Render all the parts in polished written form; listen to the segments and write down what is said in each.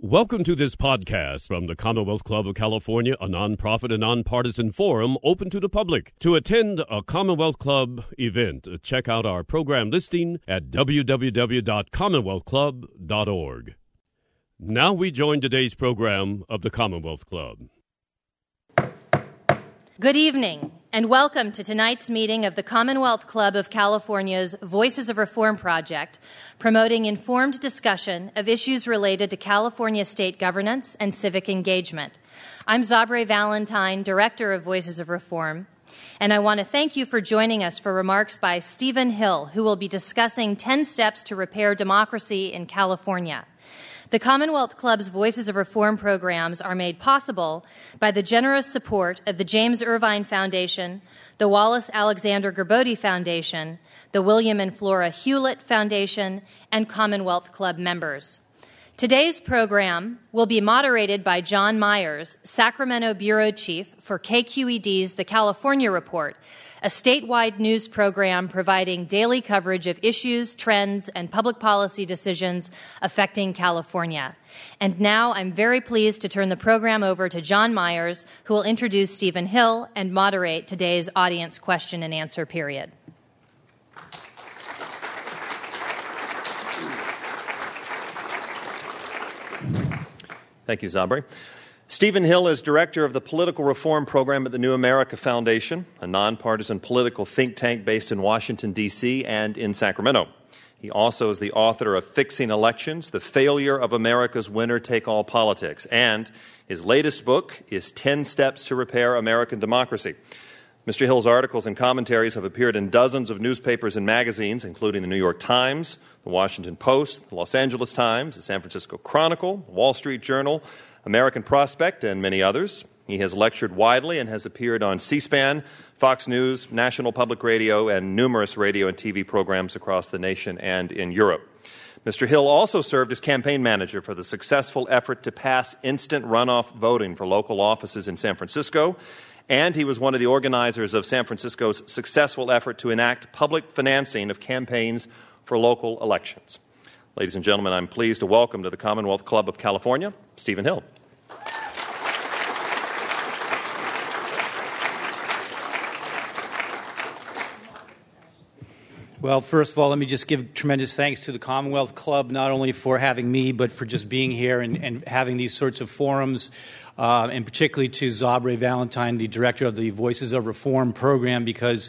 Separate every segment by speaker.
Speaker 1: Welcome to this podcast from the Commonwealth Club of California, a nonprofit and nonpartisan forum open to the public. To attend a Commonwealth Club event, check out our program listing at www.commonwealthclub.org. Now we join today's program of the Commonwealth Club.
Speaker 2: Good evening, and welcome to tonight's meeting of the Commonwealth Club of California's Voices of Reform Project, promoting informed discussion of issues related to California state governance and civic engagement. I'm Zabre Valentine, Director of Voices of Reform, and I want to thank you for joining us for remarks by Stephen Hill, who will be discussing 10 steps to repair democracy in California. The Commonwealth Club's Voices of Reform programs are made possible by the generous support of the James Irvine Foundation, the Wallace Alexander Gerbode Foundation, the William and Flora Hewlett Foundation, and Commonwealth Club members. Today's program will be moderated by John Myers, Sacramento Bureau Chief for KQED's The California Report, a statewide news program providing daily coverage of issues, trends, and public policy decisions affecting California. And now I'm very pleased to turn the program over to John Myers, who will introduce Stephen Hill and moderate today's audience question and answer period.
Speaker 3: Thank you, Zabre. Stephen Hill is director of the Political Reform Program at the New America Foundation, a nonpartisan political think tank based in Washington, D.C. and in Sacramento. He also is the author of Fixing Elections, The Failure of America's Winner-Take-All Politics, and his latest book is 10 Steps to Repair American Democracy. Mr. Hill's articles and commentaries have appeared in dozens of newspapers and magazines, including the New York Times, the Washington Post, the Los Angeles Times, the San Francisco Chronicle, the Wall Street Journal, American Prospect, and many others. He has lectured widely and has appeared on C-SPAN, Fox News, National Public Radio, and numerous radio and TV programs across the nation and in Europe. Mr. Hill also served as campaign manager for the successful effort to pass instant runoff voting for local offices in San Francisco, and he was one of the organizers of San Francisco's successful effort to enact public financing of campaigns for local elections. Ladies and gentlemen, I'm pleased to welcome to the Commonwealth Club of California, Stephen Hill.
Speaker 4: Well, first of all, let me just give tremendous thanks to the Commonwealth Club, not only for having me, but for just being here and having these sorts of forums, and particularly to Zabre Valentine, the director of the Voices of Reform program, because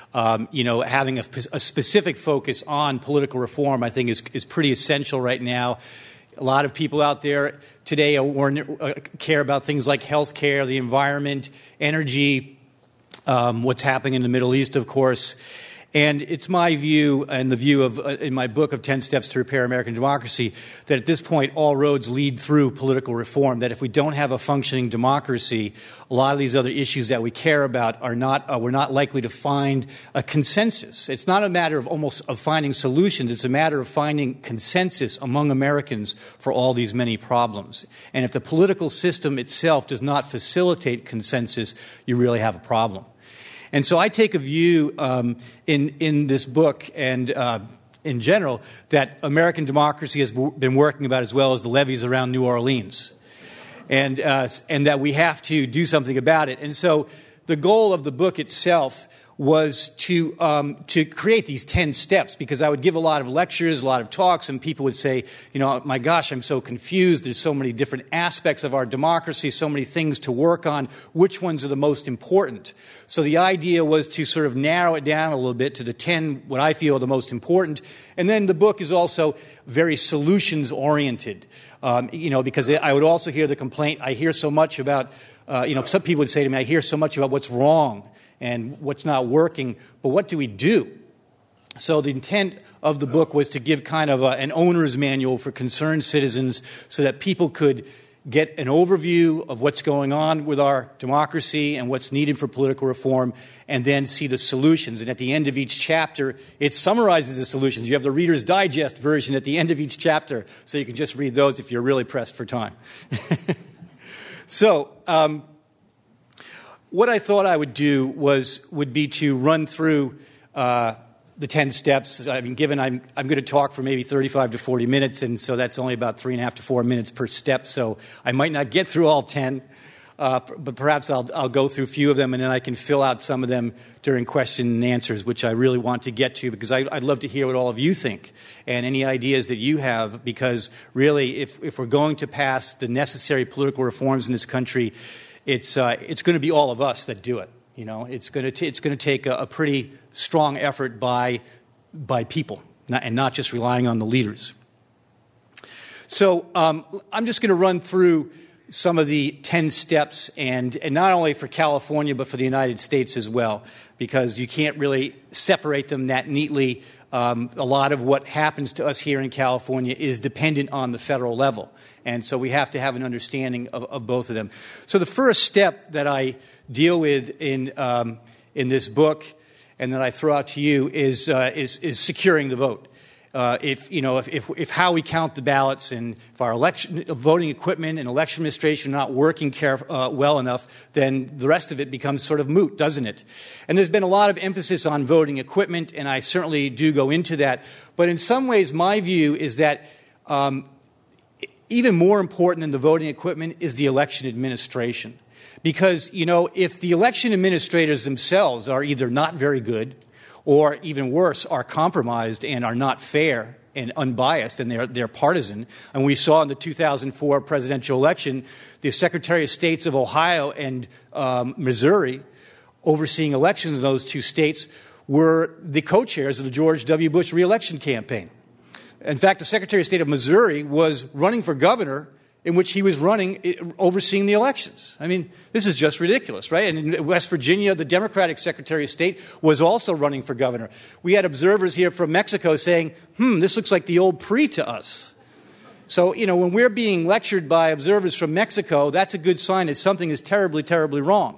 Speaker 4: having a specific focus on political reform, I think, is pretty essential right now. A lot of people out there today care about things like health care, the environment, energy, what's happening in the Middle East, of course. And it's my view, and the view of in my book of 10 Steps to Repair American Democracy, that at this point all roads lead through political reform, that if we don't have a functioning democracy, a lot of these other issues that we care about we're not likely to find a consensus. It's not a matter of finding solutions, it's a matter of finding consensus among Americans for all these many problems. And if the political system itself does not facilitate consensus, you really have a problem. And so I take a view in this book and in general that American democracy has been working about as well as the levees around New Orleans, and that we have to do something about it. And so the goal of the book itself was to create these 10 steps, because I would give a lot of lectures, a lot of talks, and people would say, my gosh, I'm so confused. There's so many different aspects of our democracy, so many things to work on. Which ones are the most important? So the idea was to sort of narrow it down a little bit to the 10, what I feel are the most important. And then the book is also very solutions-oriented, because I would also hear the complaint, I hear so much about, some people would say to me, I hear so much about what's wrong and what's not working, but what do we do? So the intent of the book was to give kind of an owner's manual for concerned citizens so that people could get an overview of what's going on with our democracy and what's needed for political reform, and then see the solutions. And at the end of each chapter, it summarizes the solutions. You have the Reader's Digest version at the end of each chapter, so you can just read those if you're really pressed for time. So, what I thought I would do would be to run through the 10 steps. I mean, given I'm going to talk for maybe 35 to 40 minutes, and so that's only about 3.5 to 4 minutes per step, so I might not get through all 10, but perhaps I'll go through a few of them, and then I can fill out some of them during question and answers, which I really want to get to, because I'd love to hear what all of you think and any ideas that you have, because really, if we're going to pass the necessary political reforms in this country, it's going to be all of us that do it. You know, it's going to take a pretty strong effort by people, and not just relying on the leaders. So I'm just going to run through some of the 10 steps, and not only for California, but for the United States as well, because you can't really separate them that neatly. A lot of what happens to us here in California is dependent on the federal level, and so we have to have an understanding of both of them. So the first step that I deal with in this book, and that I throw out to you, is securing the vote. If how we count the ballots, and if our voting equipment and election administration are not working well enough, then the rest of it becomes sort of moot, doesn't it? And there's been a lot of emphasis on voting equipment, and I certainly do go into that. But in some ways, my view is that even more important than the voting equipment is the election administration. Because, if the election administrators themselves are either not very good, or even worse, are compromised and are not fair and unbiased, and they're partisan. And we saw in the 2004 presidential election, the Secretary of States of Ohio and Missouri, overseeing elections in those two states, were the co-chairs of the George W. Bush reelection campaign. In fact, the Secretary of State of Missouri was running for governor, in which he was overseeing the elections. I mean, this is just ridiculous, right? And in West Virginia, the Democratic Secretary of State was also running for governor. We had observers here from Mexico saying, this looks like the old PRI to us. So, when we're being lectured by observers from Mexico, that's a good sign that something is terribly, terribly wrong.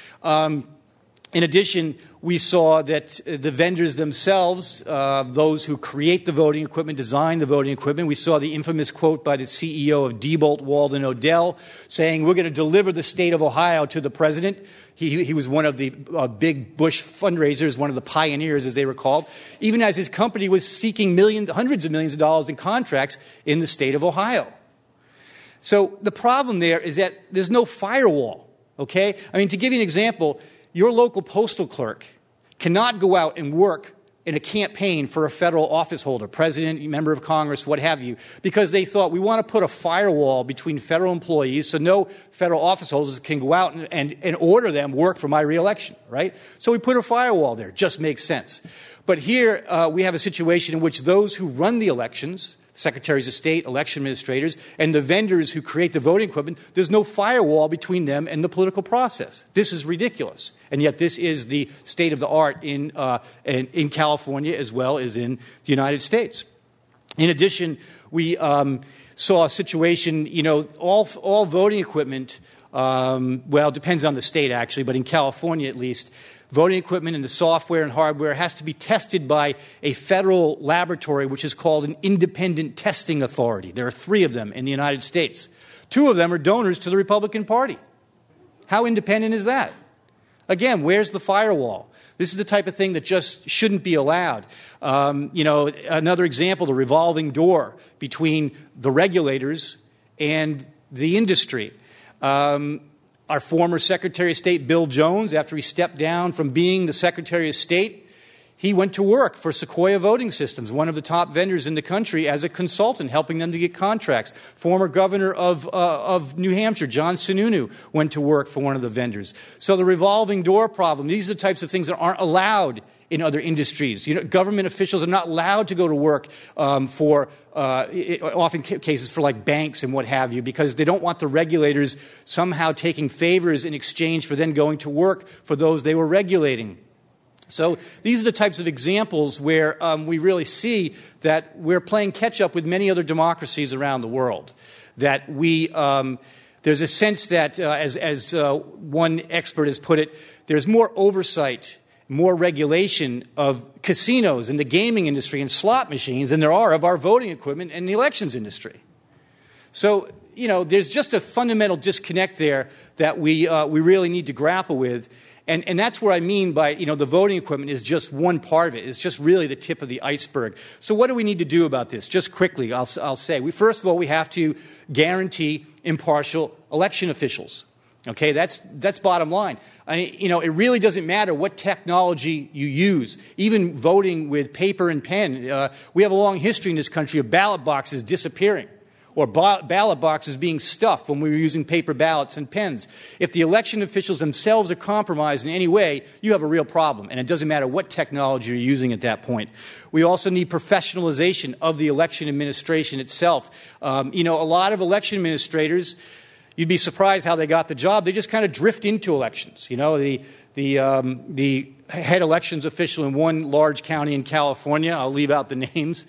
Speaker 4: In addition, we saw that the vendors themselves, those who create the voting equipment, design the voting equipment, we saw the infamous quote by the CEO of Diebold Walden Odell saying, "We're going to deliver the state of Ohio to the president." He was one of the big Bush fundraisers, one of the pioneers, as they were called, even as his company was seeking hundreds of millions of dollars in contracts in the state of Ohio. So the problem there is that there's no firewall, okay? I mean, to give you an example, your local postal clerk cannot go out and work in a campaign for a federal office holder, president, member of Congress, what have you, because they thought, we want to put a firewall between federal employees so no federal office holders can go out and order them work for my reelection, right? So we put a firewall there. Just makes sense. But here we have a situation in which those who run the elections, secretaries of state, election administrators, and the vendors who create the voting equipment, there's no firewall between them and the political process. This is ridiculous. And yet this is the state of the art in California as well as in the United States. In addition, we saw a situation, all voting equipment, it depends on the state actually, but in California at least, voting equipment and the software and hardware has to be tested by a federal laboratory, which is called an independent testing authority. There are 3 of them in the United States. 2 of them are donors to the Republican Party. How independent is that? Again, where's the firewall? This is the type of thing that just shouldn't be allowed. Another example, the revolving door between the regulators and the industry. Our former Secretary of State, Bill Jones, after he stepped down from being the Secretary of State, he went to work for Sequoia Voting Systems, one of the top vendors in the country, as a consultant, helping them to get contracts. Former governor of New Hampshire, John Sununu, went to work for one of the vendors. So the revolving door problem, these are the types of things that aren't allowed in other industries. Government officials are not allowed to go to work for often cases for like banks and what have you, because they don't want the regulators somehow taking favors in exchange for then going to work for those they were regulating. So these are the types of examples where we really see that we're playing catch-up with many other democracies around the world. That there's a sense that, as one expert has put it, there's more oversight, more regulation of casinos and the gaming industry and slot machines than there are of our voting equipment and the elections industry. So, there's just a fundamental disconnect there that we really need to grapple with. And that's what I mean by, the voting equipment is just one part of it. It's just really the tip of the iceberg. So what do we need to do about this? Just quickly, I'll say. First of all, we have to guarantee impartial election officials. Okay, that's bottom line. It really doesn't matter what technology you use. Even voting with paper and pen. We have a long history in this country of ballot boxes disappearing, or ballot boxes being stuffed when we were using paper ballots and pens. If the election officials themselves are compromised in any way, you have a real problem, and it doesn't matter what technology you're using at that point. We also need professionalization of the election administration itself. A lot of election administrators, you'd be surprised how they got the job. They just kind of drift into elections. The head elections official in one large county in California, I'll leave out the names,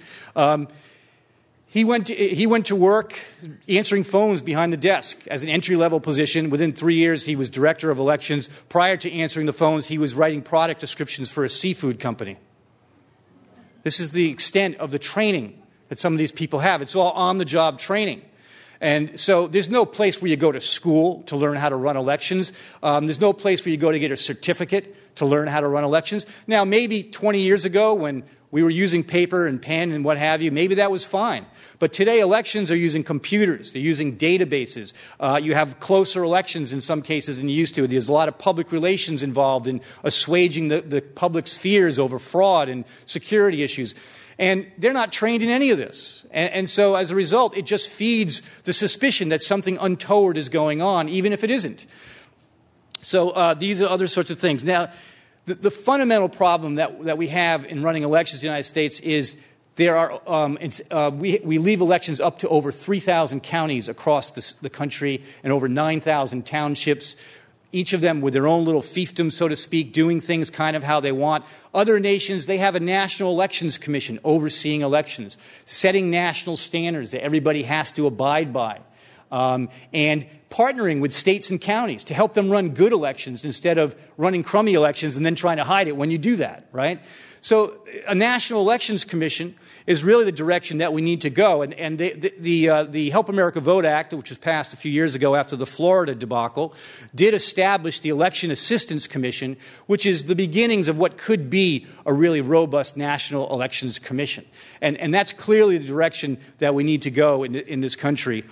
Speaker 4: He went to work answering phones behind the desk as an entry-level position. Within 3 years, he was director of elections. Prior to answering the phones, he was writing product descriptions for a seafood company. This is the extent of the training that some of these people have. It's all on-the-job training. And so there's no place where you go to school to learn how to run elections. There's no place where you go to get a certificate to learn how to run elections. Now, maybe 20 years ago when we were using paper and pen and what have you, maybe that was fine. But today, elections are using computers. They're using databases. You have closer elections in some cases than you used to. There's a lot of public relations involved in assuaging the public's fears over fraud and security issues. And they're not trained in any of this. And so, as a result, it just feeds the suspicion that something untoward is going on, even if it isn't. So these are other sorts of things. Now, the fundamental problem that we have in running elections in the United States is there are we leave elections up to over 3,000 counties across the country and over 9,000 townships, each of them with their own little fiefdom, so to speak, doing things kind of how they want. Other nations, they have a National Elections Commission overseeing elections, setting national standards that everybody has to abide by. And partnering with states and counties to help them run good elections instead of running crummy elections and then trying to hide it when you do that, right? So a National Elections Commission is really the direction that we need to go. And the Help America Vote Act, which was passed a few years ago after the Florida debacle, did establish the Election Assistance Commission, which is the beginnings of what could be a really robust National Elections Commission. And that's clearly the direction that we need to go in this country.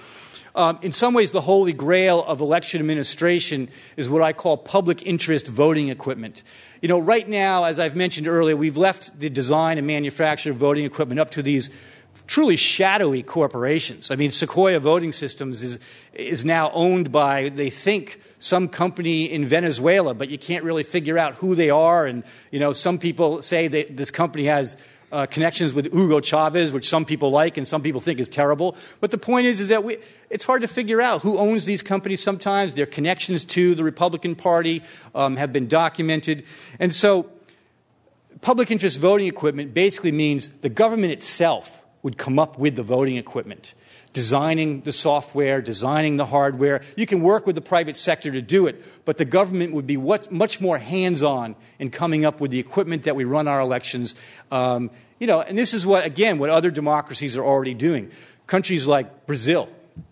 Speaker 4: In some ways, the holy grail of election administration is what I call public interest voting equipment. Right now, as I've mentioned earlier, we've left the design and manufacture of voting equipment up to these truly shadowy corporations. I mean, Sequoia Voting Systems is now owned by, they think, some company in Venezuela, but you can't really figure out who they are. And, some people say that this company has connections with Hugo Chavez, which some people like and some people think is terrible. But the point is that it's hard to figure out who owns these companies sometimes. Their connections to the Republican Party have been documented. And so public interest voting equipment basically means the government itself would come up with the voting equipment, designing the software, designing the hardware. You can work with the private sector to do it, but the government would be much more hands-on in coming up with the equipment that we run our elections. And this is what other democracies are already doing. Countries like Brazil.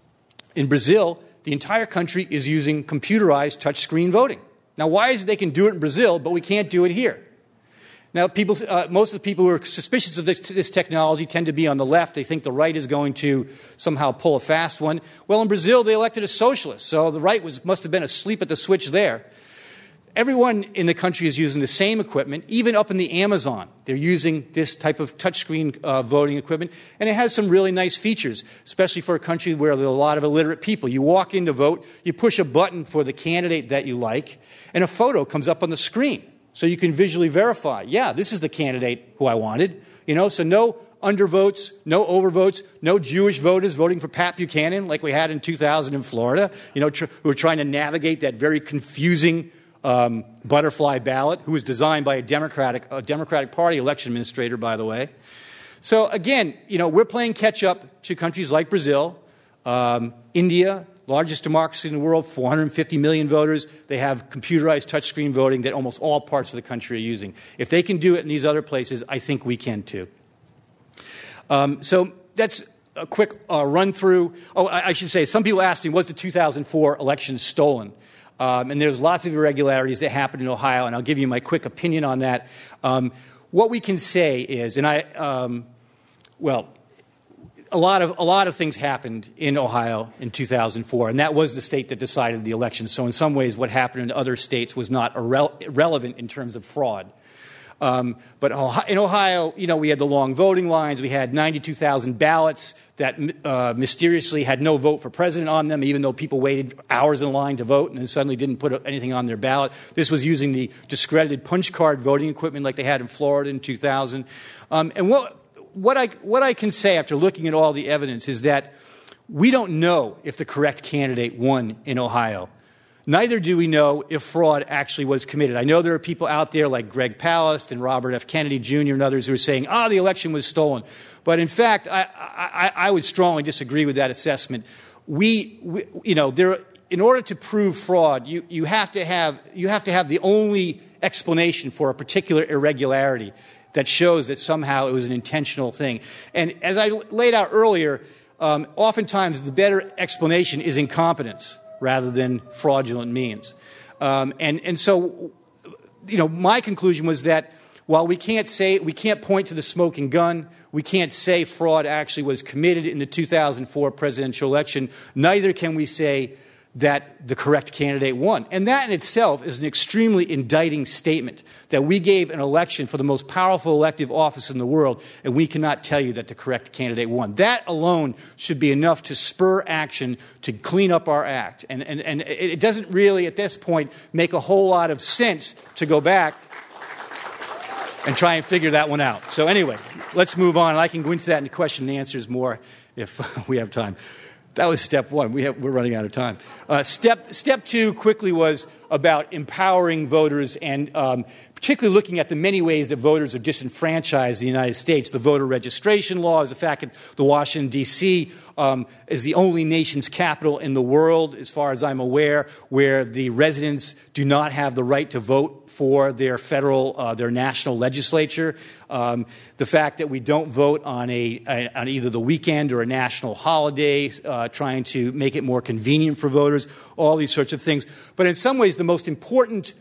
Speaker 4: In Brazil, the entire country is using computerized touchscreen voting. Now, why is it they can do it in Brazil, but we can't do it here? Now, most of the people who are suspicious of this technology tend to be on the left. They think the right is going to somehow pull a fast one. Well, in Brazil, they elected a socialist, so the right must have been asleep at the switch there. Everyone in the country is using the same equipment, even up in the Amazon. They're using this type of touchscreen voting equipment, and it has some really nice features, especially for a country where there are a lot of illiterate people. You walk in to vote, you push a button for the candidate that you like, and a photo comes up on the screen. So you can visually verify, this is the candidate who I wanted. So no undervotes, no overvotes, no Jewish voters voting for Pat Buchanan like we had in 2000 in Florida, who were trying to navigate that very confusing butterfly ballot, who was designed by a Democratic Party election administrator, by the way. So again, we're playing catch up to countries like Brazil, India, largest democracy in the world, 450 million voters. They have computerized touchscreen voting that almost all parts of the country are using. If they can do it in these other places, I think we can too. So that's a quick run through. Oh, I should say, some people asked me, was the 2004 election stolen? And there's lots of irregularities that happened in Ohio, and I'll give you my quick opinion on that. What we can say is, and a lot of things happened in Ohio in 2004, and that was the state that decided the election. So in some ways, what happened in other states was not irrelevant in terms of fraud. But in Ohio, we had the long voting lines. We had 92,000 ballots that mysteriously had no vote for president on them, even though people waited hours in line to vote and then suddenly didn't put anything on their ballot. This was using the discredited punch card voting equipment like they had in Florida in 2000. And what I can say after looking at all the evidence is that we don't know if the correct candidate won in Ohio. Neither do we know if fraud actually was committed. I know there are people out there like Greg Palast and Robert F. Kennedy Jr. and others who are saying, the election was stolen. But in fact, I would strongly disagree with that assessment. In order to prove fraud, you have to have the only explanation for a particular irregularity that shows that somehow it was an intentional thing. And as I laid out earlier, oftentimes the better explanation is incompetence rather than fraudulent means. So my conclusion was that while we can't point to the smoking gun, we can't say fraud actually was committed in the 2004 presidential election, neither can we say that the correct candidate won. And that in itself is an extremely indicting statement that we gave an election for the most powerful elective office in the world, and we cannot tell you that the correct candidate won. That alone should be enough to spur action to clean up our act. And it doesn't really, at this point, make a whole lot of sense to go back and try and figure that one out. So anyway, let's move on. I can go into that in the question and answers more if we have time. That was step one. We're running out of time. Step two quickly was about empowering voters and particularly looking at the many ways that voters are disenfranchised in the United States. The voter registration laws, the fact that the Washington, D.C. Is the only nation's capital in the world, as far as I'm aware, where the residents do not have the right to vote for their their national legislature. The fact that we don't vote on either the weekend or a national holiday, trying to make it more convenient for voters, all these sorts of things. But in some ways, the most important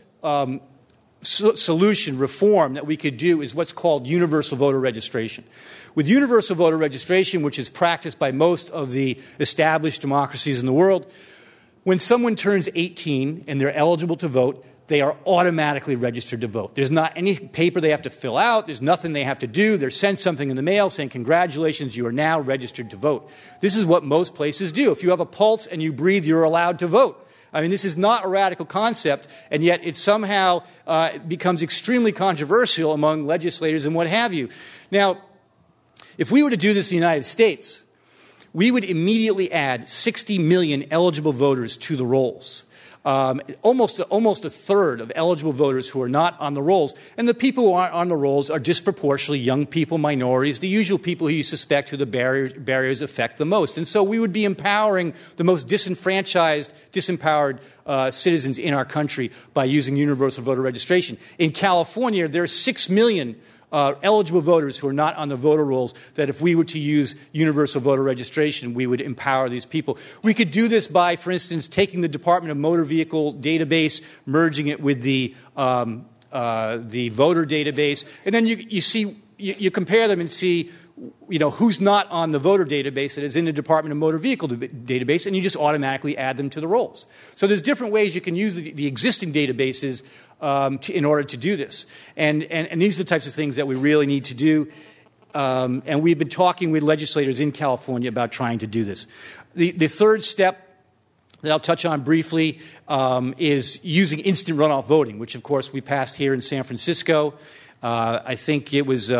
Speaker 4: solution, reform that we could do is what's called universal voter registration. With universal voter registration, which is practiced by most of the established democracies in the world, when someone turns 18 and they're eligible to vote, they are automatically registered to vote. There's not any paper they have to fill out. There's nothing they have to do. They're sent something in the mail saying, congratulations, you are now registered to vote. This is what most places do. If you have a pulse and you breathe, you're allowed to vote. I mean, this is not a radical concept, and yet it somehow becomes extremely controversial among legislators and what have you. Now, if we were to do this in the United States, we would immediately add 60 million eligible voters to the rolls. Almost a third of eligible voters who are not on the rolls. And the people who aren't on the rolls are disproportionately young people, minorities, the usual people who you suspect who the barriers affect the most. And so we would be empowering the most disenfranchised, disempowered citizens in our country by using universal voter registration. In California, there are 6 million eligible voters who are not on the voter rolls, that if we were to use universal voter registration, we would empower these people. We could do this by, for instance, taking the Department of Motor Vehicle database, merging it with the voter database, and then you compare them and see who's not on the voter database that is in the Department of Motor Vehicle database, and you just automatically add them to the rolls. So there's different ways you can use the existing databases in order to do this. And these are the types of things that we really need to do. And we've been talking with legislators in California about trying to do this. The third step that I'll touch on briefly is using instant runoff voting, which, of course, we passed here in San Francisco. I think it was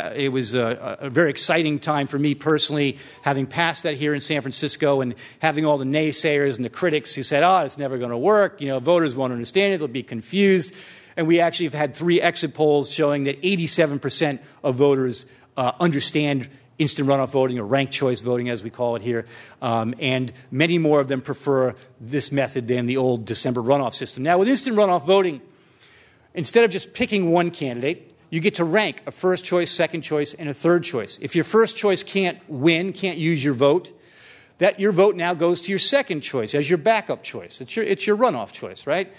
Speaker 4: a very exciting time for me personally, having passed that here in San Francisco and having all the naysayers and the critics who said, it's never going to work. Voters won't understand it. They'll be confused. And we actually have had 3 exit polls showing that 87% of voters understand instant runoff voting, or ranked choice voting as we call it here. And many more of them prefer this method than the old December runoff system. Now, with instant runoff voting, instead of just picking one candidate, you get to rank a first choice, second choice, and a third choice. If your first choice can't use your vote, that your vote now goes to your second choice as your backup choice. It's your runoff choice, right?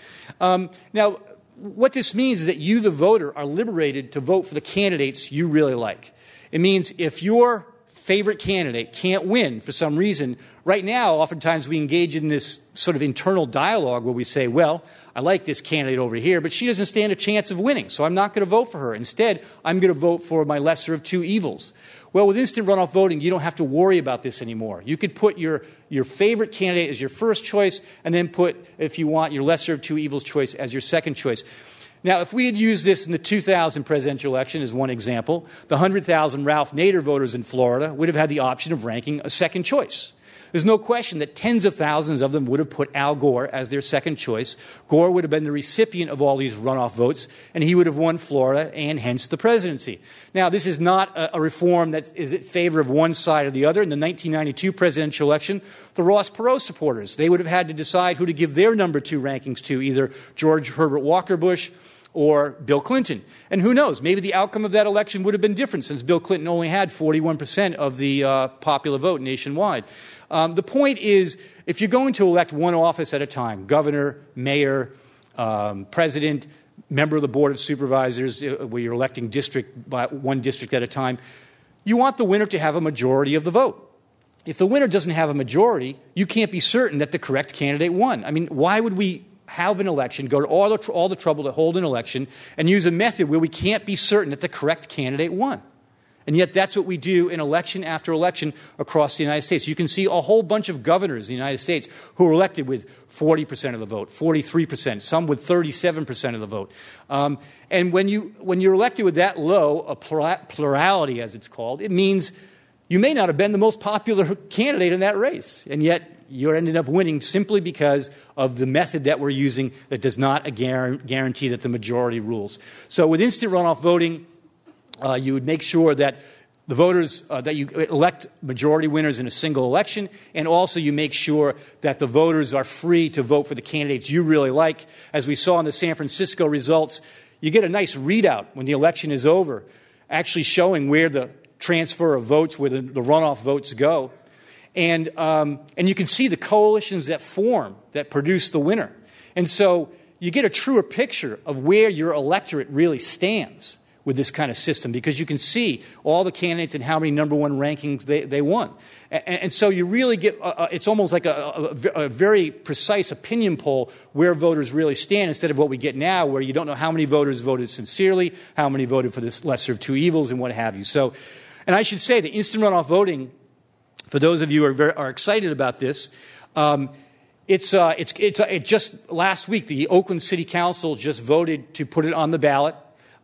Speaker 4: Now, what this means is that you, the voter, are liberated to vote for the candidates you really like. It means if your favorite candidate can't win for some reason, right now, oftentimes we engage in this sort of internal dialogue where we say, well, I like this candidate over here, but she doesn't stand a chance of winning, so I'm not going to vote for her. Instead, I'm going to vote for my lesser of two evils. Well, with instant runoff voting, you don't have to worry about this anymore. You could put your favorite candidate as your first choice and then put, if you want, your lesser of two evils choice as your second choice. Now, if we had used this in the 2000 presidential election as one example, the 100,000 Ralph Nader voters in Florida would have had the option of ranking a second choice. There's no question that tens of thousands of them would have put Al Gore as their second choice. Gore would have been the recipient of all these runoff votes, and he would have won Florida and hence the presidency. Now, this is not a reform that is in favor of one side or the other. In the 1992 presidential election, the Ross Perot supporters, they would have had to decide who to give their number two rankings to, either George Herbert Walker Bush or Bill Clinton. And who knows, maybe the outcome of that election would have been different since Bill Clinton only had 41% of the popular vote nationwide. The point is, if you're going to elect one office at a time, governor, mayor, president, member of the board of supervisors, where you're electing one district at a time, you want the winner to have a majority of the vote. If the winner doesn't have a majority, you can't be certain that the correct candidate won. I mean, why would we have an election, go to all the trouble to hold an election, and use a method where we can't be certain that the correct candidate won? And yet that's what we do in election after election across the United States. You can see a whole bunch of governors in the United States who are elected with 40% of the vote, 43%, some with 37% of the vote. And when you're elected with that low, a plurality as it's called, it means you may not have been the most popular candidate in that race. And yet you're ended up winning simply because of the method that we're using that does not guarantee that the majority rules. So with instant runoff voting, you would make sure that the voters, that you elect majority winners in a single election, and also you make sure that the voters are free to vote for the candidates you really like. As we saw in the San Francisco results, you get a nice readout when the election is over, actually showing where the transfer of votes, where the runoff votes go. And you can see the coalitions that form, that produce the winner. And so you get a truer picture of where your electorate really stands with this kind of system, because you can see all the candidates and how many number one rankings they won. And so you really get, it's almost like a very precise opinion poll where voters really stand, instead of what we get now, where you don't know how many voters voted sincerely, how many voted for this lesser of two evils, and what have you. So, and I should say that instant runoff voting, for those of you who are excited about this, it just last week the Oakland City Council just voted to put it on the ballot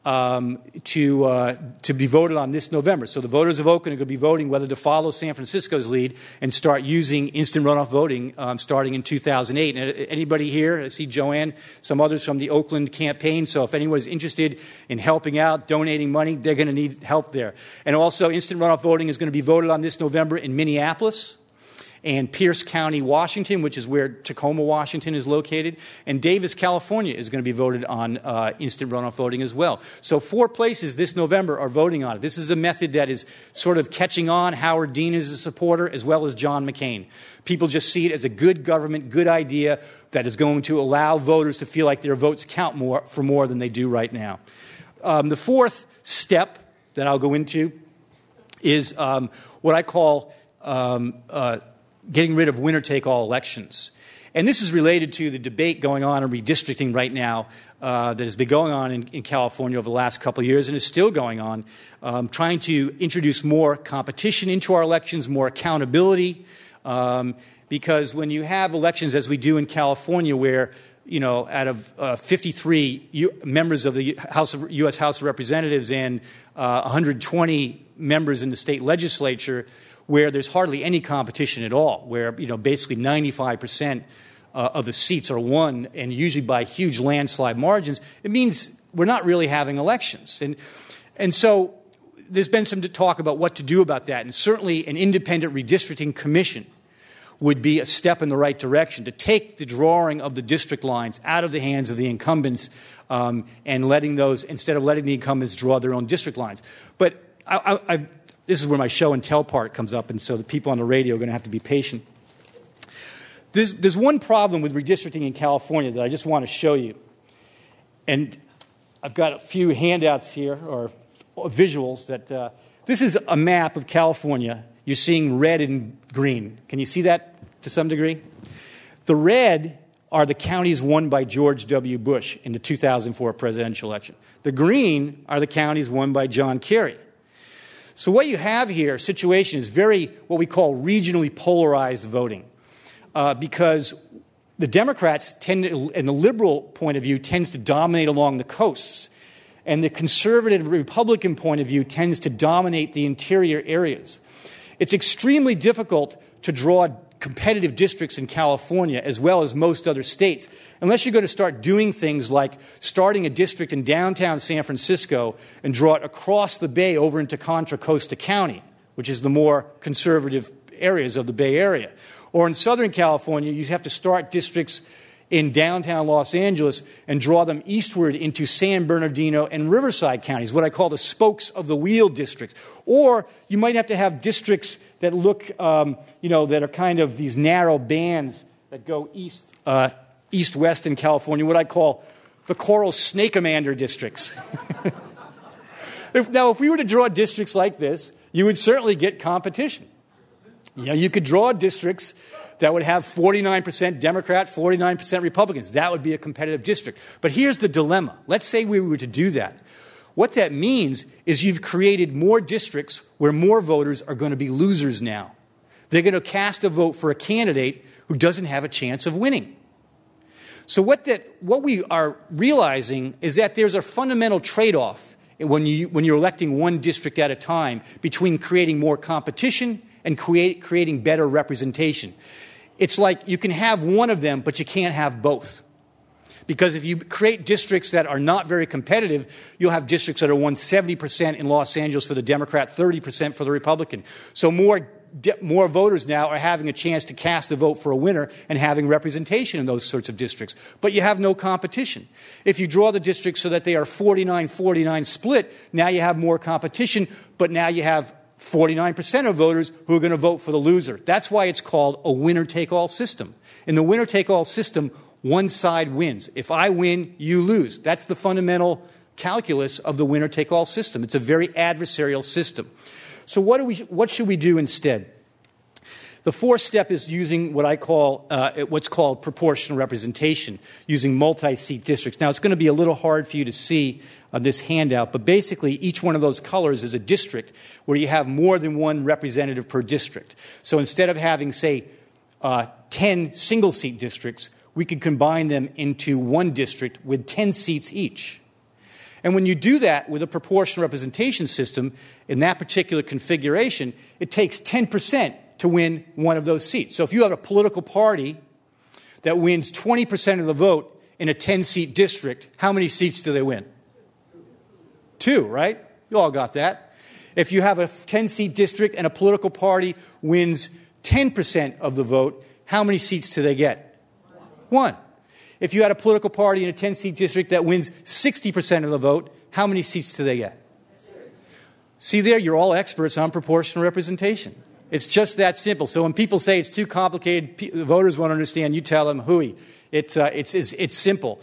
Speaker 4: to be voted on this November. So the voters of Oakland are going to be voting whether to follow San Francisco's lead and start using instant runoff voting starting in 2008. And anybody here, I see Joanne, some others from the Oakland campaign. So if anyone's interested in helping out, donating money, they're going to need help there. And also instant runoff voting is going to be voted on this November in Minneapolis and Pierce County, Washington, which is where Tacoma, Washington is located. And Davis, California is going to be voted on instant runoff voting as well. So 4 places this November are voting on it. This is a method that is sort of catching on. Howard Dean is a supporter, as well as John McCain. People just see it as a good government, good idea that is going to allow voters to feel like their votes count more than they do right now. The fourth step that I'll go into is what I call getting rid of winner-take-all elections. And this is related to the debate going on in redistricting right now that has been going on in California over the last couple of years and is still going on, trying to introduce more competition into our elections, more accountability, because when you have elections, as we do in California, where out of 53 members of the U.S. House of Representatives and 120 members in the state legislature, where there's hardly any competition at all, where basically 95% of the seats are won, and usually by huge landslide margins, it means we're not really having elections. And so there's been some talk about what to do about that, and certainly an independent redistricting commission would be a step in the right direction, to take the drawing of the district lines out of the hands of the incumbents and instead of letting the incumbents draw their own district lines. But This is where my show and tell part comes up, and so the people on the radio are going to have to be patient. There's one problem with redistricting in California that I just want to show you. And I've got a few handouts here, or visuals, that this is a map of California. You're seeing red and green. Can you see that to some degree? The red are the counties won by George W. Bush in the 2004 presidential election. The green are the counties won by John Kerry. So what you have here, situation is very what we call regionally polarized voting, because the Democrats tend to, and the liberal point of view tends to dominate along the coasts, and the conservative Republican point of view tends to dominate the interior areas. It's extremely difficult to draw competitive districts in California as well as most other states, unless you're going to start doing things like starting a district in downtown San Francisco and draw it across the bay over into Contra Costa County, which is the more conservative areas of the Bay Area. Or in Southern California, you have to start districts in downtown Los Angeles and draw them eastward into San Bernardino and Riverside counties, what I call the spokes of the wheel districts. Or you might have to have districts that look, that are kind of these narrow bands that go east-west in California, what I call the coral snake-amander districts. If we were to draw districts like this, you would certainly get competition. You could draw districts that would have 49% Democrat, 49% Republicans. That would be a competitive district. But here's the dilemma. Let's say we were to do that. What that means is you've created more districts where more voters are going to be losers now. They're going to cast a vote for a candidate who doesn't have a chance of winning. So what we are realizing is that there's a fundamental trade-off when you're electing one district at a time between creating more competition and creating better representation. It's like you can have one of them, but you can't have both. Because if you create districts that are not very competitive, you'll have districts that are won 70% in Los Angeles for the Democrat, 30% for the Republican. So more voters now are having a chance to cast a vote for a winner and having representation in those sorts of districts. But you have no competition. If you draw the districts so that they are 49-49 split, now you have more competition, but now you have 49% of voters who are going to vote for the loser. That's why it's called a winner-take-all system. In the winner-take-all system, one side wins. If I win, you lose. That's the fundamental calculus of the winner-take-all system. It's a very adversarial system. So what should we do instead? The fourth step is using what I call what's called proportional representation, using multi-seat districts. Now, it's going to be a little hard for you to see this handout, but basically each one of those colors is a district where you have more than one representative per district. So instead of having, say, 10 single-seat districts, we could combine them into one district with 10 seats each. And when you do that with a proportional representation system, in that particular configuration, it takes 10% to win one of those seats. So if you have a political party that wins 20% of the vote in a 10-seat district, how many seats do they win? 2, right? You all got that. If you have a 10-seat district and a political party wins 10% of the vote, how many seats do they get? 1. If you had a political party in a 10-seat district that wins 60% of the vote, how many seats do they get? 6. See there, you're all experts on proportional representation. It's just that simple. So when people say it's too complicated, the voters won't understand, you tell them, hooey. It's simple.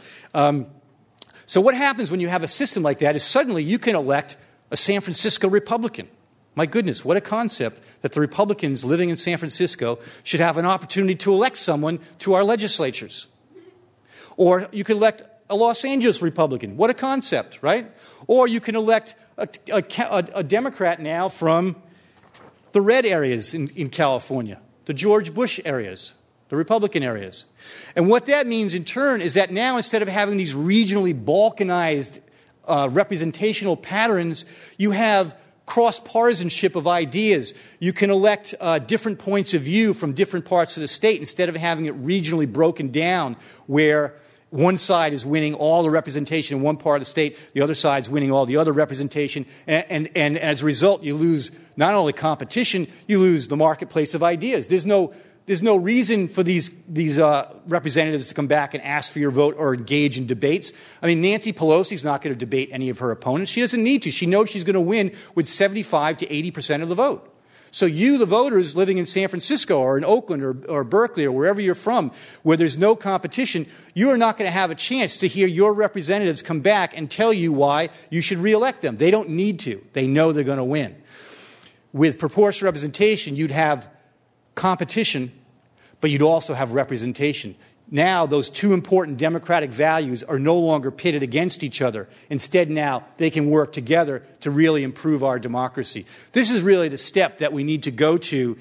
Speaker 4: So what happens when you have a system like that is suddenly you can elect a San Francisco Republican. My goodness, what a concept that the Republicans living in San Francisco should have an opportunity to elect someone to our legislatures. Or you could elect a Los Angeles Republican. What a concept, right? Or you can elect a Democrat now from the red areas in California, the George Bush areas, the Republican areas. And what that means in turn is that now instead of having these regionally balkanized representational patterns, you have cross-partisanship of ideas. You can elect different points of view from different parts of the state instead of having it regionally broken down where one side is winning all the representation in one part of the state, the other side is winning all the other representation, and as a result, you lose not only competition, you lose the marketplace of ideas. There's no there's no reason for these representatives to come back and ask for your vote or engage in debates. I mean, Nancy Pelosi's not going to debate any of her opponents. She doesn't need to. She knows she's going to win with 75 to 80% of the vote. So you, the voters living in San Francisco or in Oakland or Berkeley or wherever you're from, where there's no competition, you are not going to have a chance to hear your representatives come back and tell you why you should reelect them. They don't need to. They know they're going to win. With proportional representation, you'd have competition, but you'd also have representation. Now, those two important democratic values are no longer pitted against each other. Instead, now, they can work together to really improve our democracy. This is really the step that we need to go to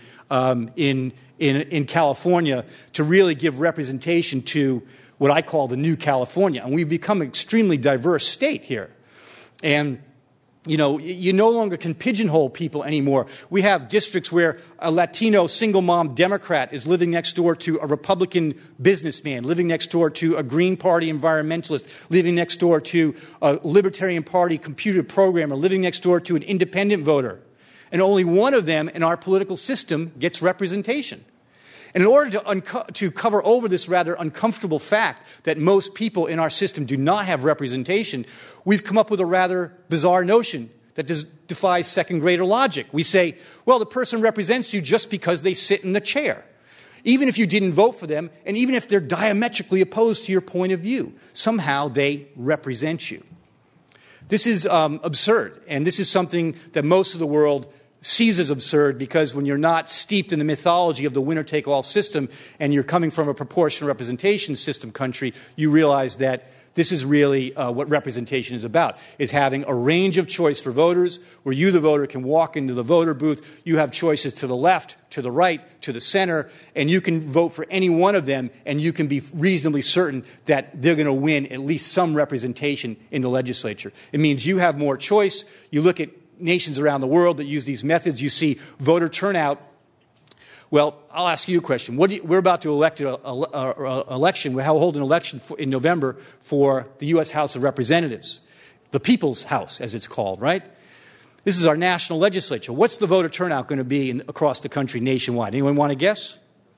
Speaker 4: in California to really give representation to what I call the new California. And we've become an extremely diverse state here. And you know, you no longer can pigeonhole people anymore. We have districts where a Latino single-mom Democrat is living next door to a Republican businessman, living next door to a Green Party environmentalist, living next door to a Libertarian Party computer programmer, living next door to an independent voter. And only one of them in our political system gets representation. And in order to cover over this rather uncomfortable fact that most people in our system do not have representation, we've come up with a rather bizarre notion that defies second-grader logic. We say, well, the person represents you just because they sit in the chair, even if you didn't vote for them, and even if they're diametrically opposed to your point of view. Somehow they represent you. This is absurd, and this is something that most of the world sees as absurd, because when you're not steeped in the mythology of the winner-take-all system and you're coming from a proportional representation system country, you realize that this is really what representation is about, is having a range of choice for voters where you, the voter, can walk into the voter booth. You have choices to the left, to the right, to the center, and you can vote for any one of them, and you can be reasonably certain that they're going to win at least some representation in the legislature. It means you have more choice. You look at nations around the world that use these methods, you see voter turnout. Well, I'll ask you a question. We're about to elect we'll hold an election in November for the U.S. House of Representatives, the People's House, as it's called, right? This is our national legislature. What's the voter turnout going to be across the country nationwide? Anyone want to guess?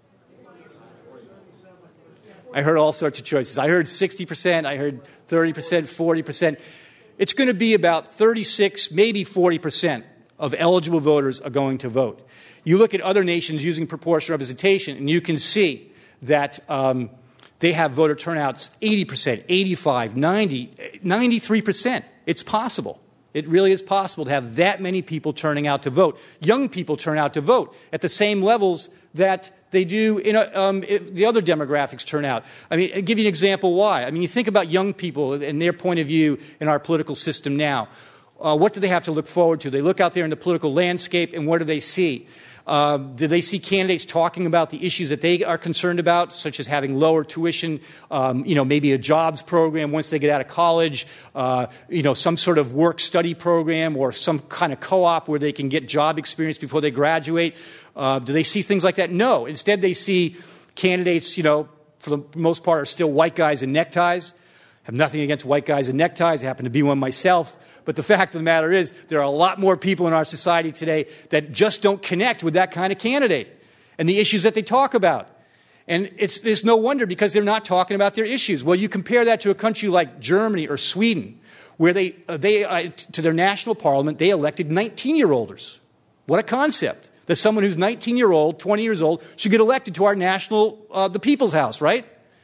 Speaker 4: I heard all sorts of choices. I heard 60%, I heard 30%, 40%. It's going to be about 36, maybe 40% of eligible voters are going to vote. You look at other nations using proportional representation, and you can see that they have voter turnouts 80%, 85, 90, 93%. It's possible. It really is possible to have that many people turning out to vote. Young people turn out to vote at the same levels that they do in the other demographics turn out. I mean, I'll give you an example why. I mean, you think about young people and their point of view in our political system now. What do they have to look forward to? They look out there in the political landscape, and what do they see? Do they see candidates talking about the issues that they are concerned about, such as having lower tuition, maybe a jobs program once they get out of college, some sort of work-study program or some kind of co-op where they can get job experience before they graduate? Do they see things like that? No. Instead, they see candidates, for the most part, are still white guys in neckties. I have nothing against white guys in neckties. I happen to be one myself. But the fact of the matter is, there are a lot more people in our society today that just don't connect with that kind of candidate and the issues that they talk about. And it's no wonder, because they're not talking about their issues. Well, you compare that to a country like Germany or Sweden, where they to their national parliament, they elected 19-year-olders. What a concept, that someone who's 19-year-old, 20 years old, should get elected to our the People's House, right?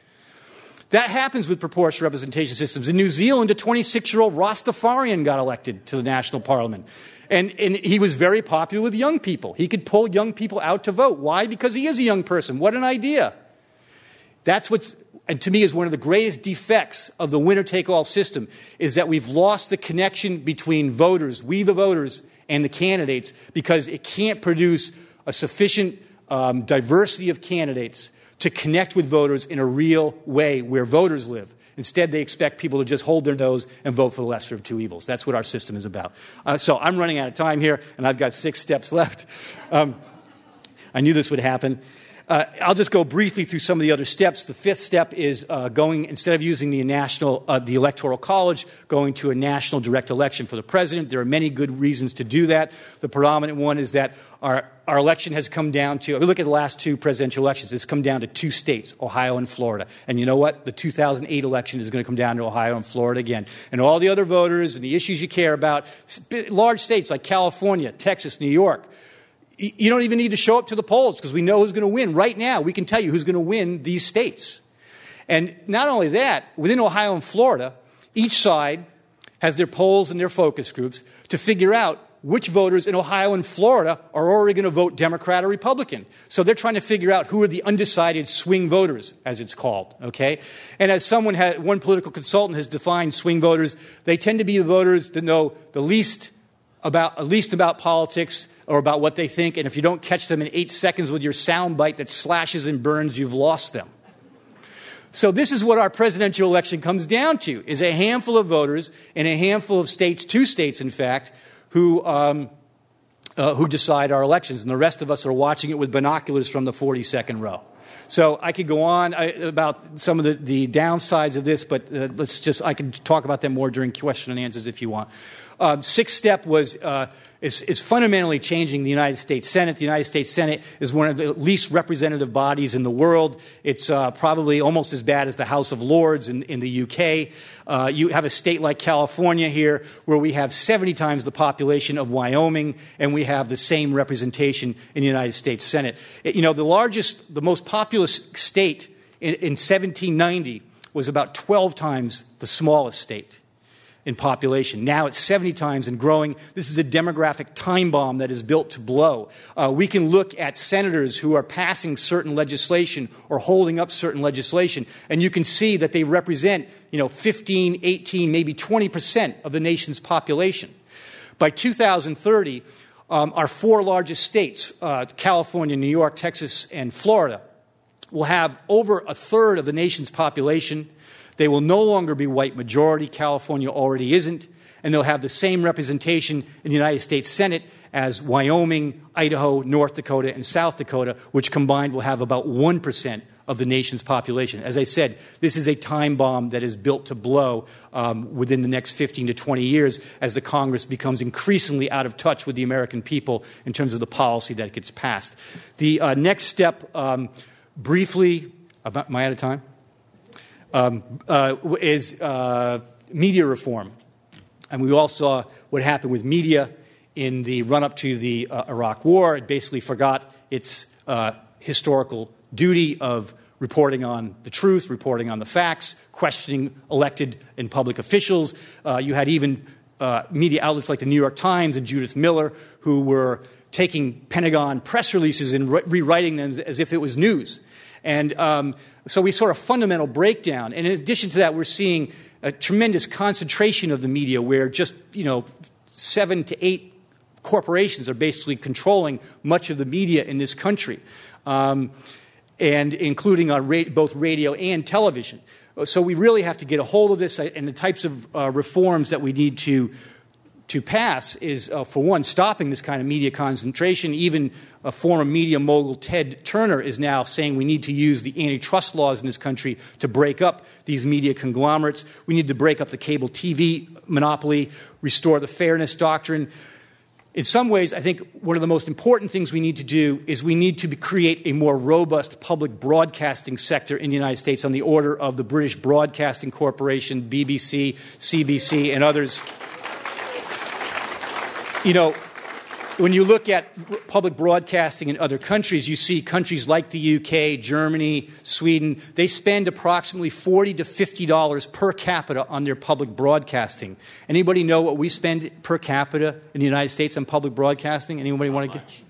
Speaker 4: That happens with proportional representation systems. In New Zealand, a 26-year-old Rastafarian got elected to the national parliament. And he was very popular with young people. He could pull young people out to vote. Why? Because he is a young person. What an idea. That's and to me, is one of the greatest defects of the winner-take-all system, is that we've lost the connection between voters, we the voters, and the candidates, because it can't produce a sufficient diversity of candidates to connect with voters in a real way where voters live. Instead, they expect people to just hold their nose and vote for the lesser of two evils. That's what our system is about. So I'm running out of time here, and I've got 6 steps left. I knew this would happen. I'll just go briefly through some of the other steps. The fifth step is going, instead of using the the Electoral College, going to a national direct election for the president. There are many good reasons to do that. The predominant one is that our election has come down to, we look at the last two presidential elections, it's come down to two states, Ohio and Florida. And you know what? The 2008 election is going to come down to Ohio and Florida again. And all the other voters and the issues you care about, large states like California, Texas, New York, you don't even need to show up to the polls because we know who's going to win. Right now, we can tell you who's going to win these states. And not only that, within Ohio and Florida, each side has their polls and their focus groups to figure out which voters in Ohio and Florida are already going to vote Democrat or Republican. So they're trying to figure out who are the undecided swing voters, as it's called, okay? And as one political consultant has defined swing voters, they tend to be the voters that know the least about politics or about what they think, and if you don't catch them in 8 seconds with your sound bite that slashes and burns, you've lost them. So this is what our presidential election comes down to, is a handful of voters in a handful of states, 2 states in fact, who decide our elections, and the rest of us are watching it with binoculars from the 42nd row. So I could go on about some of the downsides of this, but I can talk about them more during question and answers if you want. Sixth step is fundamentally changing the United States Senate. The United States Senate is one of the least representative bodies in the world. It's probably almost as bad as the House of Lords in the UK. You have a state like California here where we have 70 times the population of Wyoming, and we have the same representation in the United States Senate. The most populous state in 1790 was about 12 times the smallest state in population. Now it's 70 times and growing. This is a demographic time bomb that is built to blow. We can look at senators who are passing certain legislation or holding up certain legislation, and you can see that they represent 15, 18, maybe 20% of the nation's population. By 2030, our 4 largest states, California, New York, Texas, and Florida, will have over a third of the nation's population. They will no longer be white majority. California already isn't. And they'll have the same representation in the United States Senate as Wyoming, Idaho, North Dakota, and South Dakota, which combined will have about 1% of the nation's population. As I said, this is a time bomb that is built to blow within the next 15 to 20 years as the Congress becomes increasingly out of touch with the American people in terms of the policy that gets passed. The next step, briefly, am I out of time? Is media reform. And we all saw what happened with media in the run-up to the Iraq War. It basically forgot its historical duty of reporting on the truth, reporting on the facts, questioning elected and public officials. You had even media outlets like the New York Times and Judith Miller who were taking Pentagon press releases and rewriting them as if it was news. And so we saw a fundamental breakdown. And in addition to that, we're seeing a tremendous concentration of the media where just, 7 to 8 corporations are basically controlling much of the media in this country, and including on both radio and television. So we really have to get a hold of this, and the types of reforms that we need to pass is, for one, stopping this kind of media concentration. Even a former media mogul, Ted Turner, is now saying we need to use the antitrust laws in this country to break up these media conglomerates. We need to break up the cable TV monopoly, restore the fairness doctrine. In some ways, I think one of the most important things we need to do is we need to create a more robust public broadcasting sector in the United States on the order of the British Broadcasting Corporation, BBC, CBC, and others. When you look at public broadcasting in other countries, you see countries like the UK, Germany, Sweden, they spend approximately $40 to $50 per capita on their public broadcasting. Anybody know what we spend per capita in the United States on public broadcasting? Anybody want to get?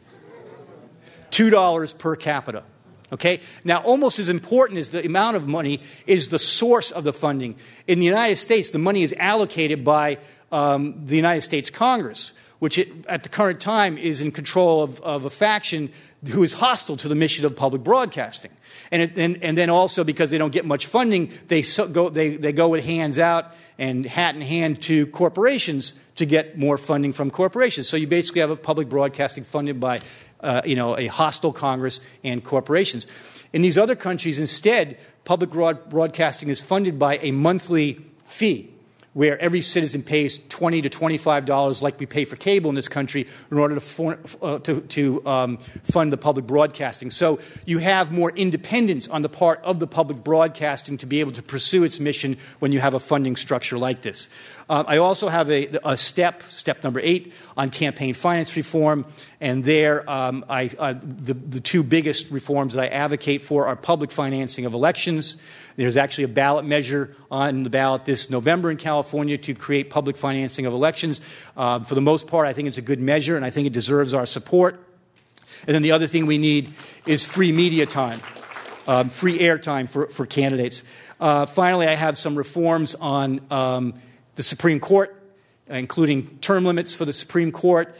Speaker 4: $2 per capita. Okay? Now, almost as important as the amount of money is the source of the funding. In the United States, the money is allocated by the United States Congress, which at the current time is in control of a faction who is hostile to the mission of public broadcasting. And then also because they don't get much funding, they go with hands out and hat in hand to corporations to get more funding from corporations. So you basically have a public broadcasting funded by a hostile Congress and corporations. In these other countries, instead, public broadcasting is funded by a monthly fee, where every citizen pays $20 to $25 like we pay for cable in this country in order to fund the public broadcasting. So you have more independence on the part of the public broadcasting to be able to pursue its mission when you have a funding structure like this. I also have a step number 8, on campaign finance reform, and there the two biggest reforms that I advocate for are public financing of elections. There's actually a ballot measure on the ballot this November in California to create public financing of elections. For the most part, I think it's a good measure, and I think it deserves our support. And then the other thing we need is free media time, free airtime for candidates. Finally, I have some reforms on the Supreme Court, including term limits for the Supreme Court,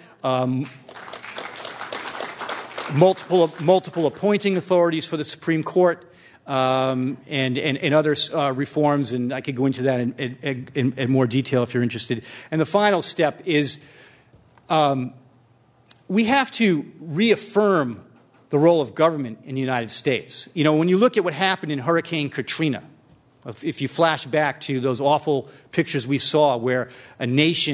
Speaker 4: multiple appointing authorities for the Supreme Court, and other reforms, and I could go into that in more detail if you're interested. And the final step is we have to reaffirm the role of government in the United States. You know, when you look at what happened in Hurricane Katrina, if you flash back to those awful pictures we saw where a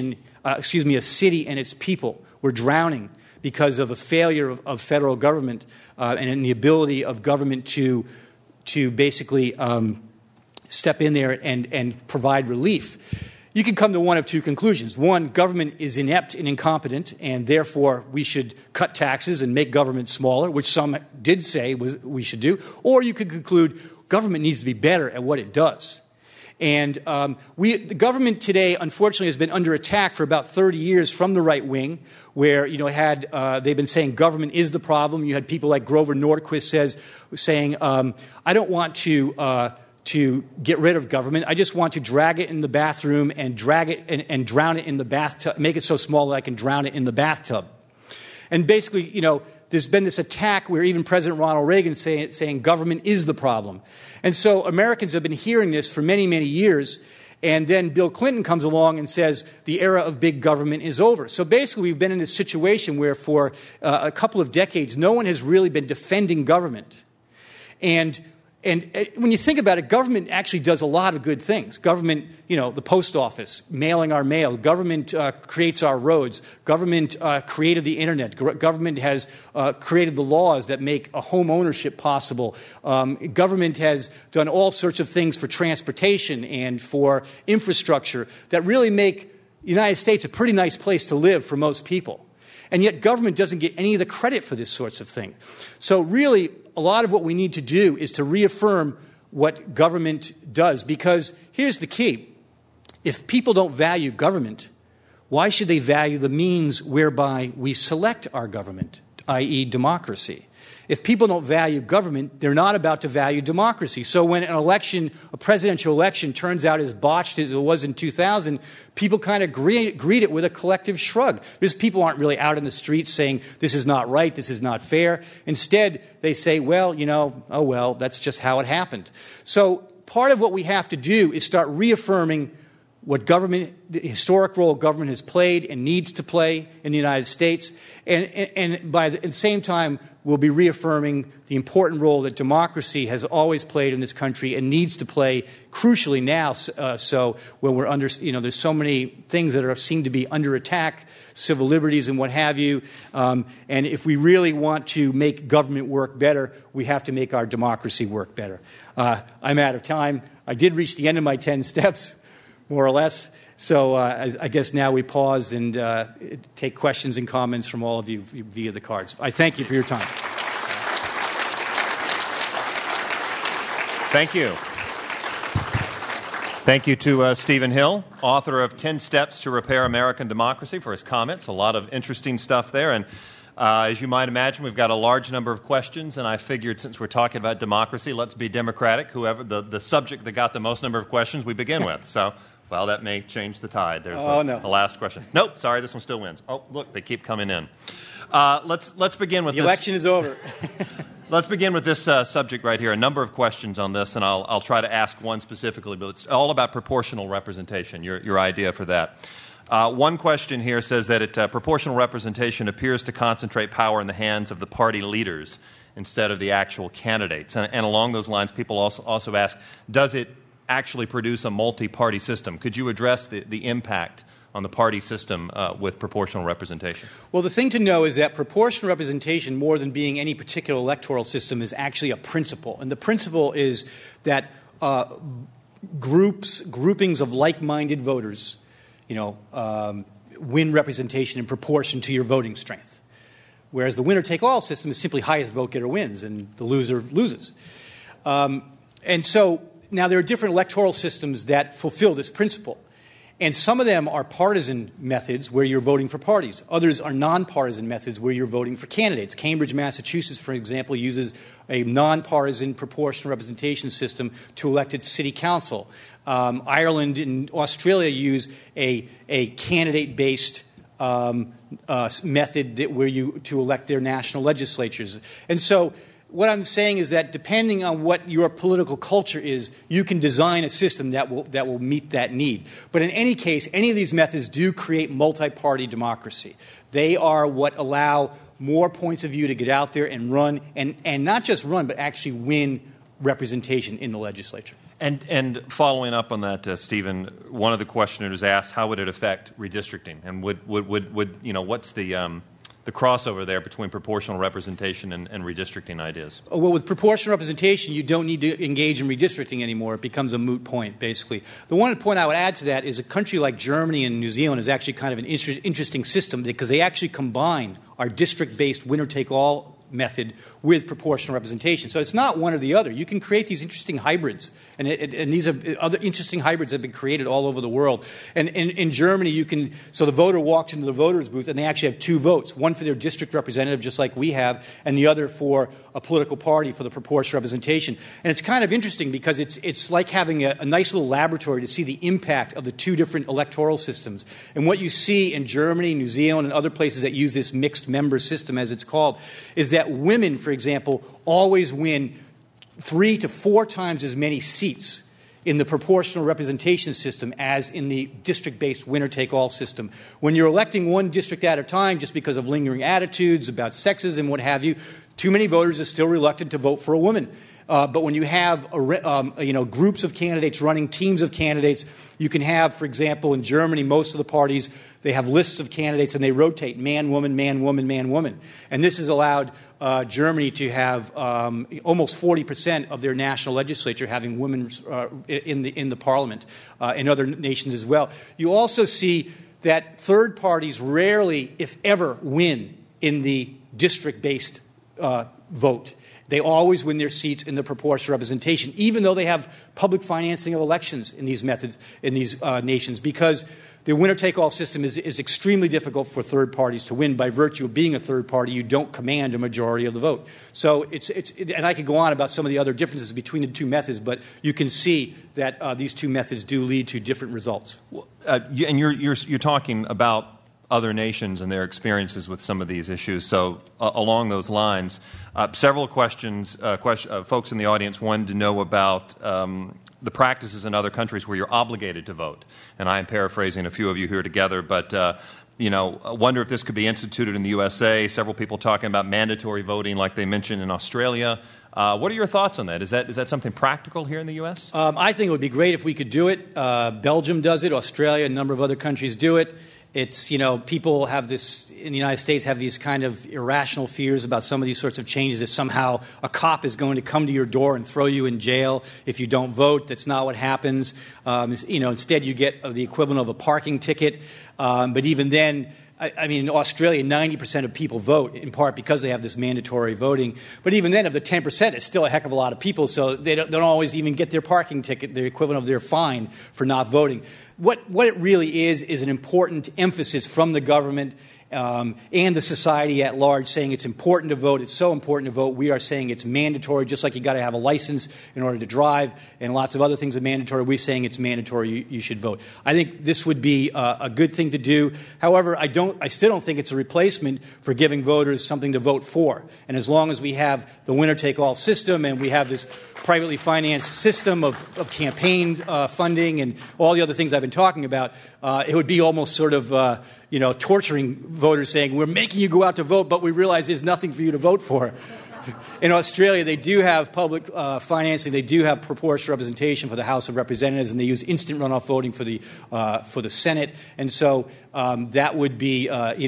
Speaker 4: city and its people were drowning because of a failure of federal government and in the ability of government to basically step in there and provide relief, you can come to one of two conclusions. One, government is inept and incompetent, and therefore we should cut taxes and make government smaller, which some did say we should do. Or you could conclude government needs to be better at what it does. And the government today, unfortunately, has been under attack for about 30 years from the right wing, where they've been saying government is the problem. You had people like Grover Norquist saying, "I don't want to get rid of government. I just want to drag it in the bathroom and drag it and drown it in the bathtub, make it so small that I can drown it in the bathtub." And basically, there's been this attack where even President Ronald Reagan saying government is the problem. And so Americans have been hearing this for many, many years. And then Bill Clinton comes along and says the era of big government is over. So basically we've been in this situation where for a couple of decades no one has really been defending government. And when you think about it, government actually does a lot of good things. Government, the post office, mailing our mail. Government creates our roads. Government created the internet. Government has created the laws that make a home ownership possible. Government has done all sorts of things for transportation and for infrastructure that really make the United States a pretty nice place to live for most people. And yet government doesn't get any of the credit for this sorts of thing. So really, a lot of what we need to do is to reaffirm what government does. Because here's the key. If people don't value government, why should they value the means whereby we select our government, i.e. democracy? If people don't value government, they're not about to value democracy. So when a presidential election turns out as botched as it was in 2000, people kind of greet it with a collective shrug. Because people aren't really out in the streets saying, this is not right, this is not fair. Instead, they say, well, oh well, that's just how it happened. So part of what we have to do is start reaffirming what the historic role government has played and needs to play in the United States. And at the same time, we'll be reaffirming the important role that democracy has always played in this country and needs to play crucially now. So when we're under, there's so many things that seem to be under attack, civil liberties and what have you. And if we really want to make government work better, we have to make our democracy work better. I'm out of time. I did reach the end of my 10 steps, more or less. So I guess now we pause and take questions and comments from all of you via the cards. I thank you for your time.
Speaker 3: Thank you. Thank you to Stephen Hill, author of 10 Steps to Repair American Democracy, for his comments. A lot of interesting stuff there. And as you might imagine, we've got a large number of questions, and I figured since we're talking about democracy, let's be democratic. Whoever the subject that got the most number of questions, we begin with. So, well, that may change the tide. There's the last question. Nope, sorry, this one still wins. Oh, look, they keep coming in. Let's begin with
Speaker 4: the election is over.
Speaker 3: Let's begin with this subject right here. A number of questions on this, and I'll try to ask one specifically, but it's all about proportional representation, your idea for that. One question here says that proportional representation appears to concentrate power in the hands of the party leaders instead of the actual candidates. And along those lines, people also ask, does it actually produce a multi-party system? Could you address the impact on the party system with proportional representation?
Speaker 4: Well, the thing to know is that proportional representation, more than being any particular electoral system, is actually a principle. And the principle is that groupings of like-minded voters win representation in proportion to your voting strength. Whereas the winner-take-all system is simply highest vote-getter wins, and the loser loses. And so now there are different electoral systems that fulfill this principle. And some of them are partisan methods where you're voting for parties. Others are nonpartisan methods where you're voting for candidates. Cambridge, Massachusetts, for example, uses a nonpartisan proportional representation system to elect its city council. Ireland and Australia use a candidate-based method to elect their national legislatures. And so what I'm saying is that depending on what your political culture is, you can design a system that will meet that need. But in any case, any of these methods do create multi-party democracy. They are what allow more points of view to get out there and run, and not just run, but actually win representation in the legislature.
Speaker 3: And following up on that, Stephen, one of the questioners asked, how would it affect redistricting? And would what's the crossover there between proportional representation and redistricting ideas?
Speaker 4: Well, with proportional representation, you don't need to engage in redistricting anymore. It becomes a moot point, basically. The one point I would add to that is a country like Germany and New Zealand is actually kind of an interesting system because they actually combine our district-based winner-take-all method with proportional representation. So it's not one or the other. You can create these interesting hybrids, and these are other interesting hybrids that have been created all over the world. And in Germany, so the voter walks into the voter's booth, and they actually have two votes, one for their district representative, just like we have, and the other for a political party for the proportional representation. And it's kind of interesting because it's like having a nice little laboratory to see the impact of the two different electoral systems. And what you see in Germany, New Zealand, and other places that use this mixed member system, as it's called, is that women, for example, always win 3 to 4 times as many seats in the proportional representation system as in the district-based winner-take-all system. When you're electing one district at a time just because of lingering attitudes about sexism, what have you, too many voters are still reluctant to vote for a woman. But when you have groups of candidates running teams of candidates, you can have, for example, in Germany, most of the parties, they have lists of candidates and they rotate man, woman, man, woman, man, woman. And this has allowed Germany to have almost 40% of their national legislature having women in the parliament, in other nations as well. You also see that third parties rarely, if ever, win in the district-based vote. They always win their seats in the proportional representation, even though they have public financing of elections in these methods, in these nations, because the winner-take-all system is extremely difficult for third parties to win. By virtue of being a third party, you don't command a majority of the vote. So and I could go on about some of the other differences between the two methods, but you can see that these two methods do lead to different results.
Speaker 3: And you're talking about other nations and their experiences with some of these issues. So along those lines, several questions, folks in the audience wanted to know about the practices in other countries where you're obligated to vote. And I am paraphrasing a few of you here together, but I wonder if this could be instituted in the USA. Several people talking about mandatory voting like they mentioned in Australia. What are your thoughts on that? Is that something practical here in the U.S.?
Speaker 4: I think it would be great if we could do it. Belgium does it. Australia, a number of other countries do it. It's, people have this, in the United States, have these kind of irrational fears about some of these sorts of changes, that somehow a cop is going to come to your door and throw you in jail if you don't vote. That's not what happens. Instead you get the equivalent of a parking ticket. But even then, in Australia, 90% of people vote, in part because they have this mandatory voting. But even then, of the 10%, it's still a heck of a lot of people, so they don't always even get their parking ticket, the equivalent of their fine for not voting. What it really is an important emphasis from the government and the society at large saying it's important to vote. It's so important to vote. We are saying it's mandatory, just like you got to have a license in order to drive, and lots of other things are mandatory. We're saying it's mandatory. You should vote. I think this would be a good thing to do. However, I still don't think it's a replacement for giving voters something to vote for. And as long as we have the winner-take-all system and we have this privately financed system of campaign funding and all the other things I've been talking about, it would be almost sort of torturing voters, saying, we're making you go out to vote, but we realize there's nothing for you to vote for. In Australia, they do have public financing. They do have proportional representation for the House of Representatives, and they use instant runoff voting for the Senate. And so that would be,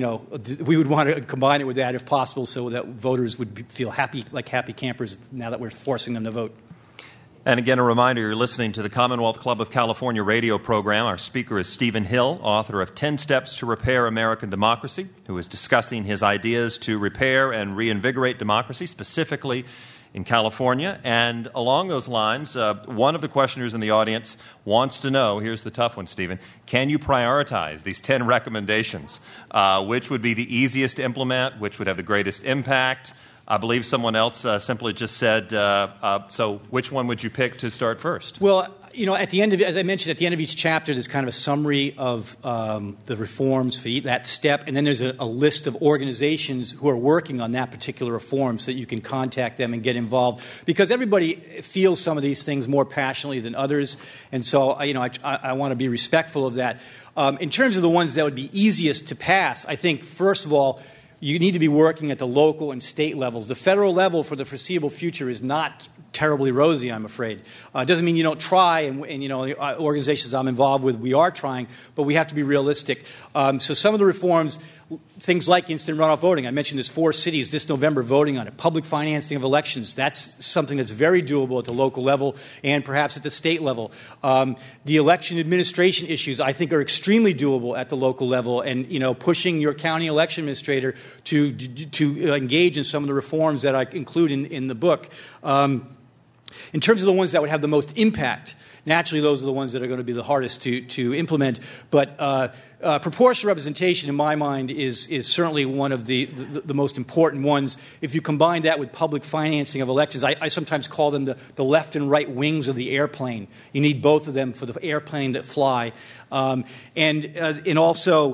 Speaker 4: we would want to combine it with that if possible, so that voters would feel happy, like happy campers, now that we're forcing them to vote.
Speaker 3: And again, a reminder, you're listening to the Commonwealth Club of California radio program. Our speaker is Stephen Hill, author of 10 Steps to Repair American Democracy, who is discussing his ideas to repair and reinvigorate democracy, specifically in California. And along those lines, one of the questioners in the audience wants to know, here's the tough one, Stephen, can you prioritize these 10 recommendations? Which would be the easiest to implement? Which would have the greatest impact? I believe someone else simply just said, so which one would you pick to start first?
Speaker 4: Well, at the end of, as I mentioned, at the end of each chapter, there's kind of a summary of the reforms for that step, and then there's a list of organizations who are working on that particular reform so that you can contact them and get involved, because everybody feels some of these things more passionately than others, and so I want to be respectful of that. In terms of the ones that would be easiest to pass, I think, first of all, you need to be working at the local and state levels. The federal level for the foreseeable future is not terribly rosy, I'm afraid. It doesn't mean you don't try, and the organizations I'm involved with, we are trying, but we have to be realistic. So some of the reforms, things like instant runoff voting, I mentioned there's 4 cities this November voting on it. Public financing of elections, that's something that's very doable at the local level and perhaps at the state level. The election administration issues, I think, are extremely doable at the local level, and pushing your county election administrator to engage in some of the reforms that I include in the book. In terms of the ones that would have the most impact, naturally those are the ones that are going to be the hardest to implement. But proportional representation, in my mind, is certainly one of the most important ones. If you combine that with public financing of elections, I sometimes call them the left and right wings of the airplane. You need both of them for the airplane to fly. And also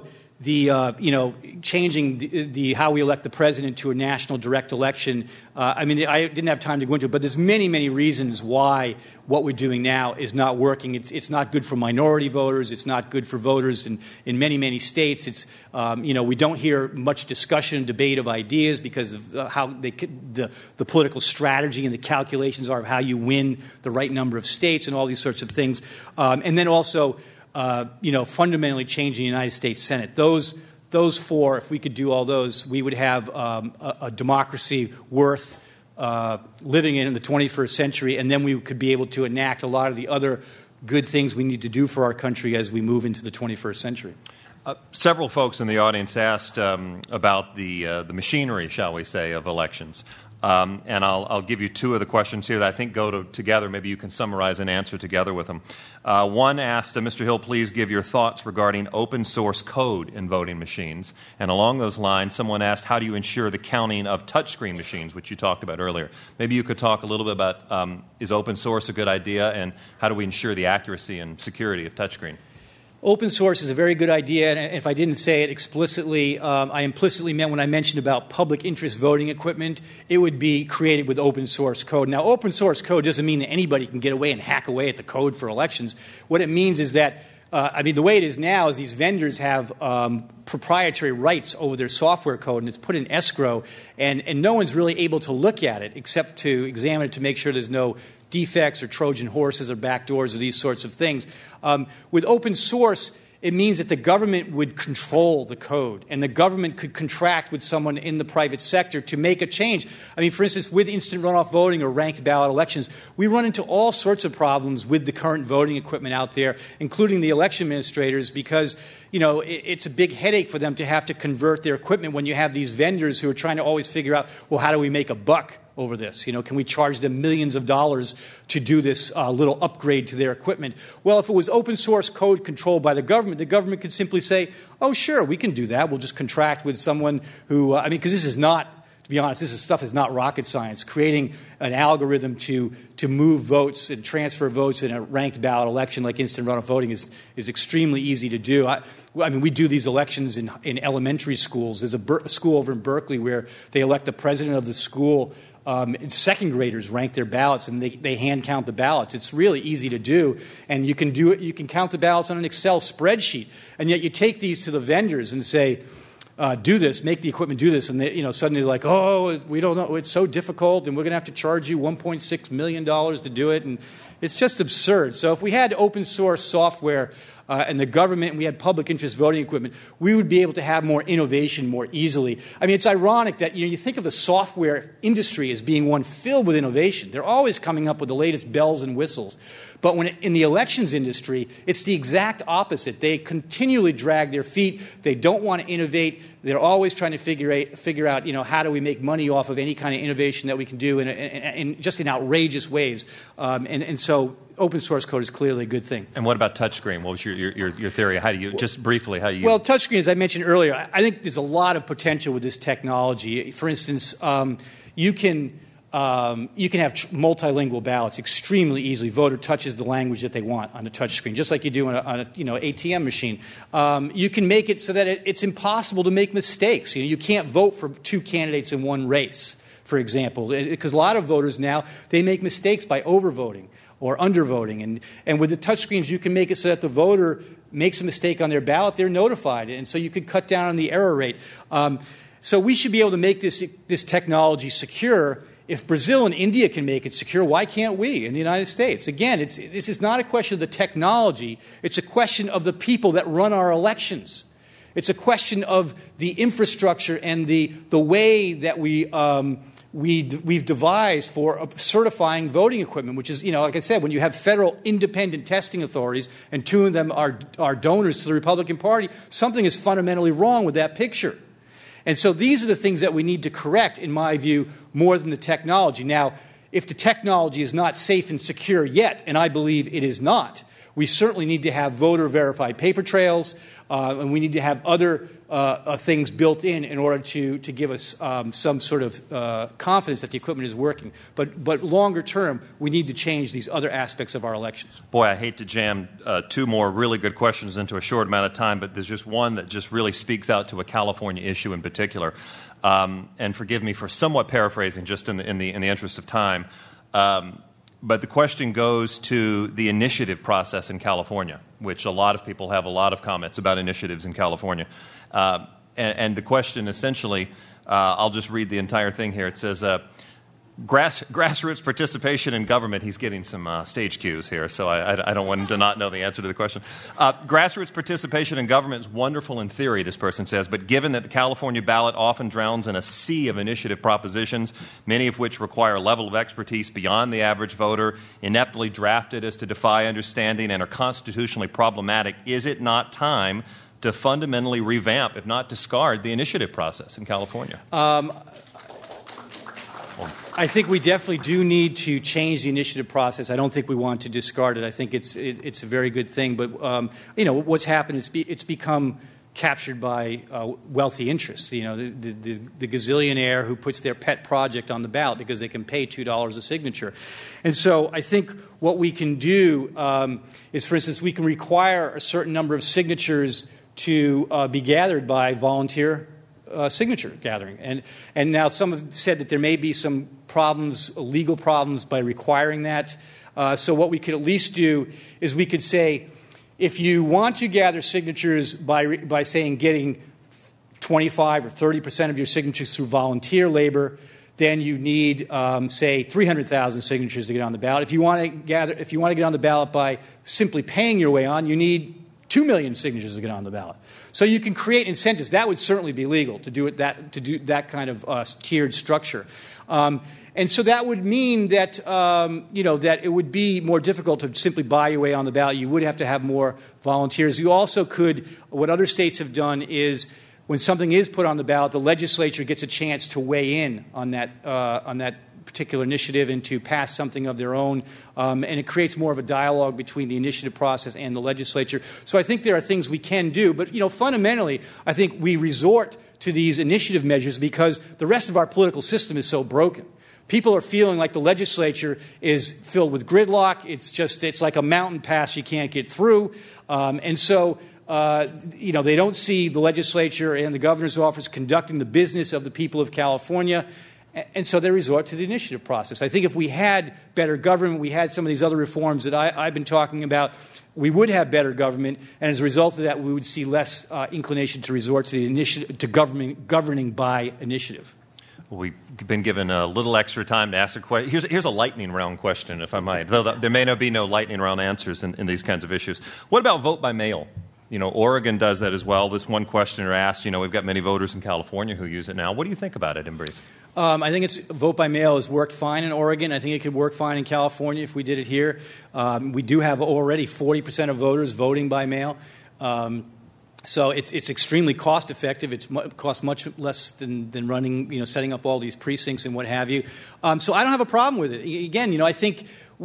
Speaker 4: the changing the how we elect the president to a national direct election. I didn't have time to go into it, but there's many reasons why what we're doing now is not working. It's not good for minority voters. It's not good for voters in many states. It's we don't hear much discussion and debate of ideas because of how the political strategy and the calculations are of how you win the right number of states and all these sorts of things. And then also, fundamentally changing the United States Senate. Those 4, if we could do all those, we would have a democracy worth living in the 21st century, and then we could be able to enact a lot of the other good things we need to do for our country as we move into the 21st century.
Speaker 3: Several folks in the audience asked about the machinery, shall we say, of elections. And I'll give you 2 of the questions here that I think go together. Maybe you can summarize and answer together with them. One asked, Mr. Hill, please give your thoughts regarding open source code in voting machines. And along those lines, someone asked, how do you ensure the counting of touchscreen machines, which you talked about earlier? Maybe you could talk a little bit about, is open source a good idea, and how do we ensure the accuracy and security of touchscreen?
Speaker 4: Open source is a very good idea, and if I didn't say it explicitly, I implicitly meant when I mentioned about public interest voting equipment, it would be created with open source code. Now, open source code doesn't mean that anybody can get away and hack away at the code for elections. What it means is that, the way it is now is these vendors have proprietary rights over their software code, and it's put in escrow, and no one's really able to look at it except to examine it to make sure there's no defects or Trojan horses or backdoors or these sorts of things. With open source, it means that the government would control the code, and the government could contract with someone in the private sector to make a change. For instance, with instant runoff voting or ranked ballot elections, we run into all sorts of problems with the current voting equipment out there, including the election administrators, because it's a big headache for them to have to convert their equipment when you have these vendors who are trying to always figure out, well, how do we make a buck over this. Can we charge them millions of dollars to do this little upgrade to their equipment? Well, if it was open source code controlled by the government could simply say, oh, sure, we can do that. We'll just contract with someone who, because this is not, to be honest, this stuff is not rocket science. Creating an algorithm to move votes and transfer votes in a ranked ballot election like instant runoff voting is extremely easy to do. We do these elections in elementary schools. There's a school over in Berkeley where they elect the president of the school. And second graders rank their ballots, and they hand count the ballots. It's really easy to do, and you can do it. You can count the ballots on an Excel spreadsheet, and yet you take these to the vendors and say, do this, make the equipment do this, and they, suddenly they're like, oh, we don't know, it's so difficult, and we're going to have to charge you $1.6 million to do it, and it's just absurd. So if we had open source software and the government, and we had public interest voting equipment, we would be able to have more innovation more easily. It's ironic that you think of the software industry as being one filled with innovation. They're always coming up with the latest bells and whistles. But in the elections industry, it's the exact opposite. They continually drag their feet. They don't want to innovate. They're always trying to figure out, how do we make money off of any kind of innovation that we can do in just in outrageous ways. And so open source code is clearly a good thing.
Speaker 3: And what about touchscreen? What was your theory? How do you, just briefly, how do you...
Speaker 4: Well, touchscreen, as I mentioned earlier, I think there's a lot of potential with this technology. For instance, you can have multilingual ballots extremely easily. Voter touches the language that they want on the touchscreen, just like you do on a ATM machine. You can make it so that it's impossible to make mistakes. You can't vote for two candidates in one race, for example, because a lot of voters now, they make mistakes by overvoting or undervoting. And with the touchscreens, you can make it so that the voter makes a mistake on their ballot, they're notified. And so you could cut down on the error rate. So we should be able to make this technology secure. If Brazil and India can make it secure, why can't we in the United States? Again, this is not a question of the technology. It's a question of the people that run our elections. It's a question of the infrastructure and the way that we've devised for certifying voting equipment, which is, like I said, when you have federal independent testing authorities and two of them are donors to the Republican Party, something is fundamentally wrong with that picture. And so these are the things that we need to correct, in my view, more than the technology. Now, if the technology is not safe and secure yet, and I believe it is not, we certainly need to have voter-verified paper trails, and we need to have other things built in order to give us some sort of confidence that the equipment is working. But longer term, we need to change these other aspects of our elections.
Speaker 3: Boy, I hate to jam two more really good questions into a short amount of time, but there's just one that just really speaks out to a California issue in particular. And forgive me for somewhat paraphrasing, just in the interest of time. But the question goes to the initiative process in California, which a lot of people have a lot of comments about initiatives in California. And the question essentially, I'll just read the entire thing here. It says, grassroots participation in government. He's getting some stage cues here, so I don't want him to not know the answer to the question. Grassroots participation in government is wonderful in theory, this person says, but given that the California ballot often drowns in a sea of initiative propositions, many of which require a level of expertise beyond the average voter, ineptly drafted as to defy understanding, and are constitutionally problematic, is it not time to fundamentally revamp, if not discard, the initiative process in California?
Speaker 4: I think we definitely do need to change the initiative process. I don't think we want to discard it. I think it's a very good thing. But what's happened is it's become captured by wealthy interests. The gazillionaire who puts their pet project on the ballot because they can pay $2 a signature. And so I think what we can do is, for instance, we can require a certain number of signatures to be gathered by volunteer signature gathering. And now some have said that there may be some problems, legal problems, by requiring that. So what we could at least do is we could say, if you want to gather signatures by saying getting 25 or 30% of your signatures through volunteer labor, then you need, say, 300,000 signatures to get on the ballot. If you want to get on the ballot by simply paying your way on, you need 2 million signatures to get on the ballot. So you can create incentives. That would certainly be legal to do that kind of tiered structure. And so that would mean that that it would be more difficult to simply buy your way on the ballot. You would have to have more volunteers. You also could. What other states have done is, when something is put on the ballot, the legislature gets a chance to weigh in on that particular initiative and to pass something of their own, and it creates more of a dialogue between the initiative process and the legislature. So I think there are things we can do, but fundamentally, I think we resort to these initiative measures because the rest of our political system is so broken. People are feeling like the legislature is filled with gridlock. It's like a mountain pass you can't get through, and so. They don't see the legislature and the governor's office conducting the business of the people of California, and so they resort to the initiative process. I think if we had better government, we had some of these other reforms that I've been talking about, we would have better government, and as a result of that, we would see less inclination to resort to the initiative, to governing by initiative.
Speaker 3: Well, we've been given a little extra time to ask a question. Here's a lightning round question, if I might, though there may not be no lightning round answers in these kinds of issues. What about vote by mail? Oregon does that as well. This one questioner asked, we've got many voters in California who use it now. What do you think about it in brief?
Speaker 4: I think vote by mail has worked fine in Oregon. I think it could work fine in California if we did it here. We do have already 40% of voters voting by mail. So it's extremely cost effective. It costs much less than running, setting up all these precincts and what have you. So I don't have a problem with it. Again, I think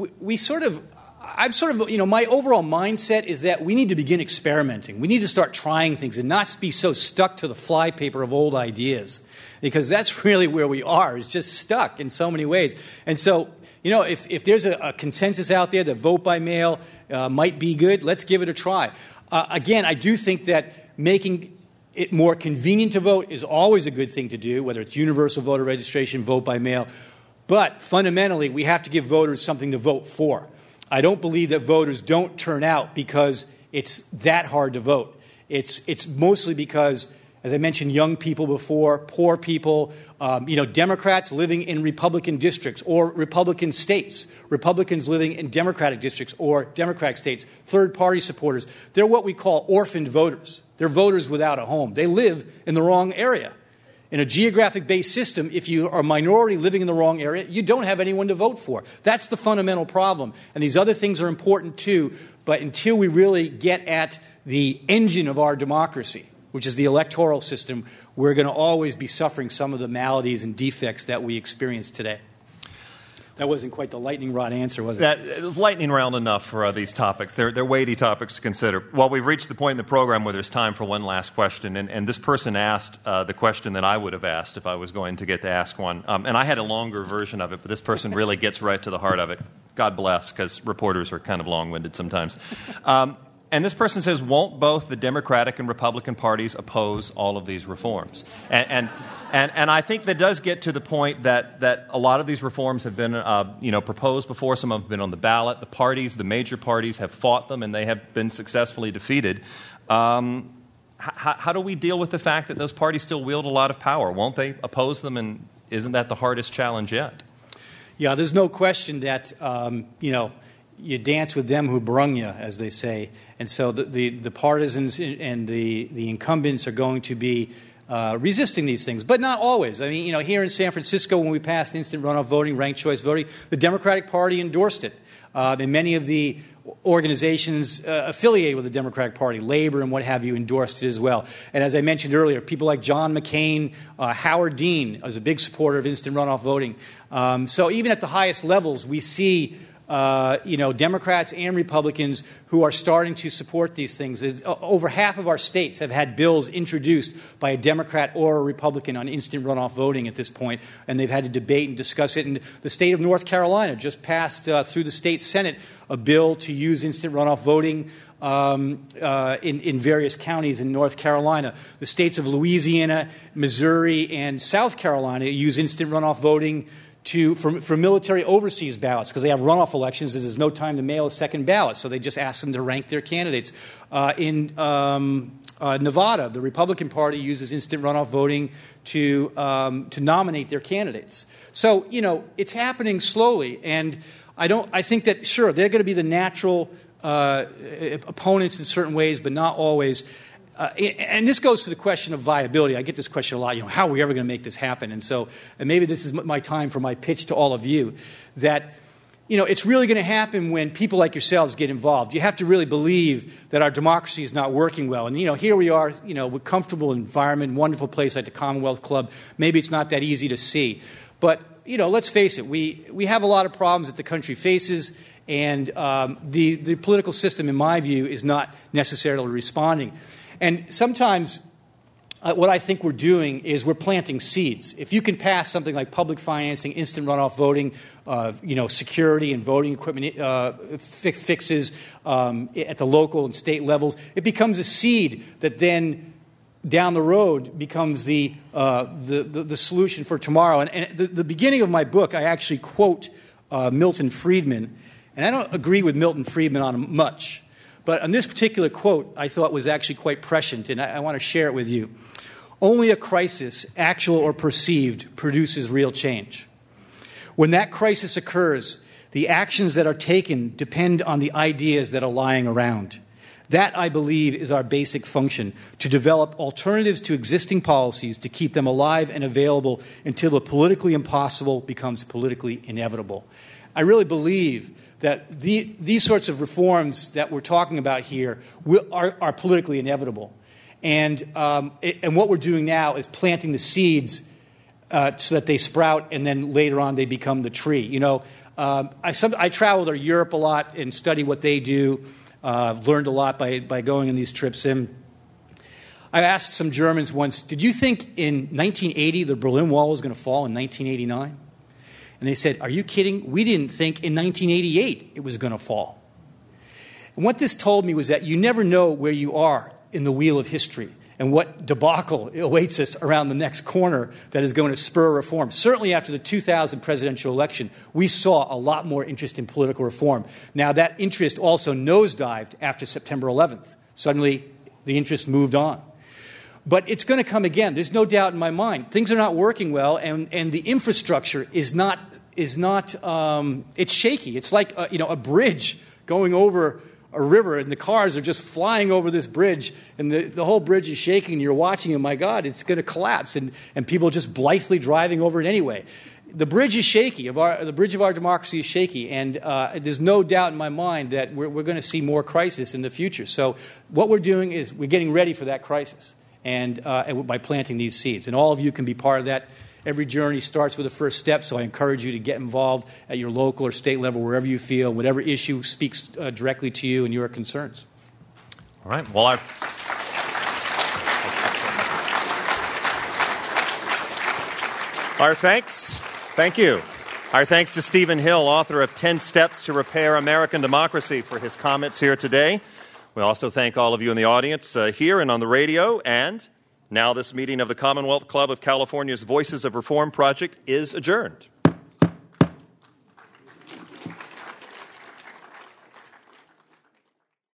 Speaker 4: my overall mindset is that we need to begin experimenting. We need to start trying things and not be so stuck to the flypaper of old ideas, because that's really where we are. It's just stuck in so many ways. And so, if there's a consensus out there that vote by mail might be good, let's give it a try. Again, I do think that making it more convenient to vote is always a good thing to do, whether it's universal voter registration, vote by mail. But fundamentally, we have to give voters something to vote for. I don't believe that voters don't turn out because it's that hard to vote. It's mostly because, as I mentioned, young people before, poor people, Democrats living in Republican districts or Republican states, Republicans living in Democratic districts or Democratic states, third-party supporters. They're what we call orphaned voters. They're voters without a home. They live in the wrong area. In a geographic-based system, if you are a minority living in the wrong area, you don't have anyone to vote for. That's the fundamental problem. And these other things are important too, but until we really get at the engine of our democracy, which is the electoral system, we're going to always be suffering some of the maladies and defects that we experience today. That wasn't quite the lightning rod answer, was it?
Speaker 3: It was lightning round enough for these topics. They're weighty topics to consider. Well, we've reached the point in the program where there's time for one last question, and this person asked the question that I would have asked if I was going to get to ask one. And I had a longer version of it, but this person really gets right to the heart of it. God bless, because reporters are kind of long-winded sometimes. And this person says, won't both the Democratic and Republican parties oppose all of these reforms? And I think that does get to the point that a lot of these reforms have been proposed before. Some have been on the ballot. The major parties have fought them, and they have been successfully defeated. How do we deal with the fact that those parties still wield a lot of power? Won't they oppose them, and isn't that the hardest challenge yet?
Speaker 4: Yeah, there's no question that, you dance with them who brung you, as they say. And so the partisans and the incumbents are going to be resisting these things, but not always. I mean, here in San Francisco, when we passed instant runoff voting, ranked choice voting, the Democratic Party endorsed it. And many of the organizations affiliated with the Democratic Party, labor and what have you, endorsed it as well. And as I mentioned earlier, people like John McCain, Howard Dean was a big supporter of instant runoff voting. So even at the highest levels, we see Democrats and Republicans who are starting to support these things. Over half of our states have had bills introduced by a Democrat or a Republican on instant runoff voting at this point, and they've had to debate and discuss it. And the state of North Carolina just passed through the state Senate a bill to use instant runoff voting in various counties in North Carolina. The states of Louisiana, Missouri, and South Carolina use instant runoff voting for military overseas ballots, because they have runoff elections. There's no time to mail a second ballot, so they just ask them to rank their candidates. In Nevada, the Republican Party uses instant runoff voting to nominate their candidates. So it's happening slowly, and I think that sure they're going to be the natural opponents in certain ways, but not always. And this goes to the question of viability. I get this question a lot, how are we ever going to make this happen? And maybe this is my time for my pitch to all of you, that, it's really going to happen when people like yourselves get involved. You have to really believe that our democracy is not working well. And, here we are, with comfortable environment, wonderful place like the Commonwealth Club. Maybe it's not that easy to see. But let's face it, we have a lot of problems that the country faces, and the political system, in my view, is not necessarily responding. And sometimes what I think we're doing is we're planting seeds. If you can pass something like public financing, instant runoff voting, security and voting equipment fixes at the local and state levels, it becomes a seed that then down the road becomes the solution for tomorrow. And the beginning of my book, I actually quote Milton Friedman, and I don't agree with Milton Friedman on much, but on this particular quote I thought was actually quite prescient, and I want to share it with you. Only a crisis, actual or perceived, produces real change. When that crisis occurs, the actions that are taken depend on the ideas that are lying around. That, I believe, is our basic function, to develop alternatives to existing policies, to keep them alive and available until the politically impossible becomes politically inevitable. I really believe that these sorts of reforms that we're talking about here are politically inevitable. And what we're doing now is planting the seeds so that they sprout, and then later on they become the tree. I traveled to Europe a lot and studied what they do. Learned a lot by going on these trips in. I asked some Germans once, did you think in 1980 the Berlin Wall was going to fall in 1989? And they said, are you kidding? We didn't think in 1988 it was going to fall. And what this told me was that you never know where you are in the wheel of history and what debacle awaits us around the next corner that is going to spur reform. Certainly after the 2000 presidential election, we saw a lot more interest in political reform. Now, that interest also nosedived after September 11th. Suddenly, the interest moved on. But it's going to come again. There's no doubt in my mind. Things are not working well, and the infrastructure is not. It's shaky. It's like a bridge going over a river, and the cars are just flying over this bridge, and the whole bridge is shaking, and you're watching, and my God, it's going to collapse, and people just blithely driving over it anyway. The bridge is shaky. The bridge of our democracy is shaky, and there's no doubt in my mind that we're going to see more crisis in the future. So what we're doing is we're getting ready for that crisis, and by planting these seeds. And all of you can be part of that. Every journey starts with the first step, so I encourage you to get involved at your local or state level, wherever you feel, whatever issue speaks directly to you and your concerns.
Speaker 3: All right. Well, our thanks. Thank you. Our thanks to Stephen Hill, author of 10 Steps to Repair American Democracy, for his comments here today. We also thank all of you in the audience here and on the radio. And now this meeting of the Commonwealth Club of California's Voices of Reform Project is adjourned.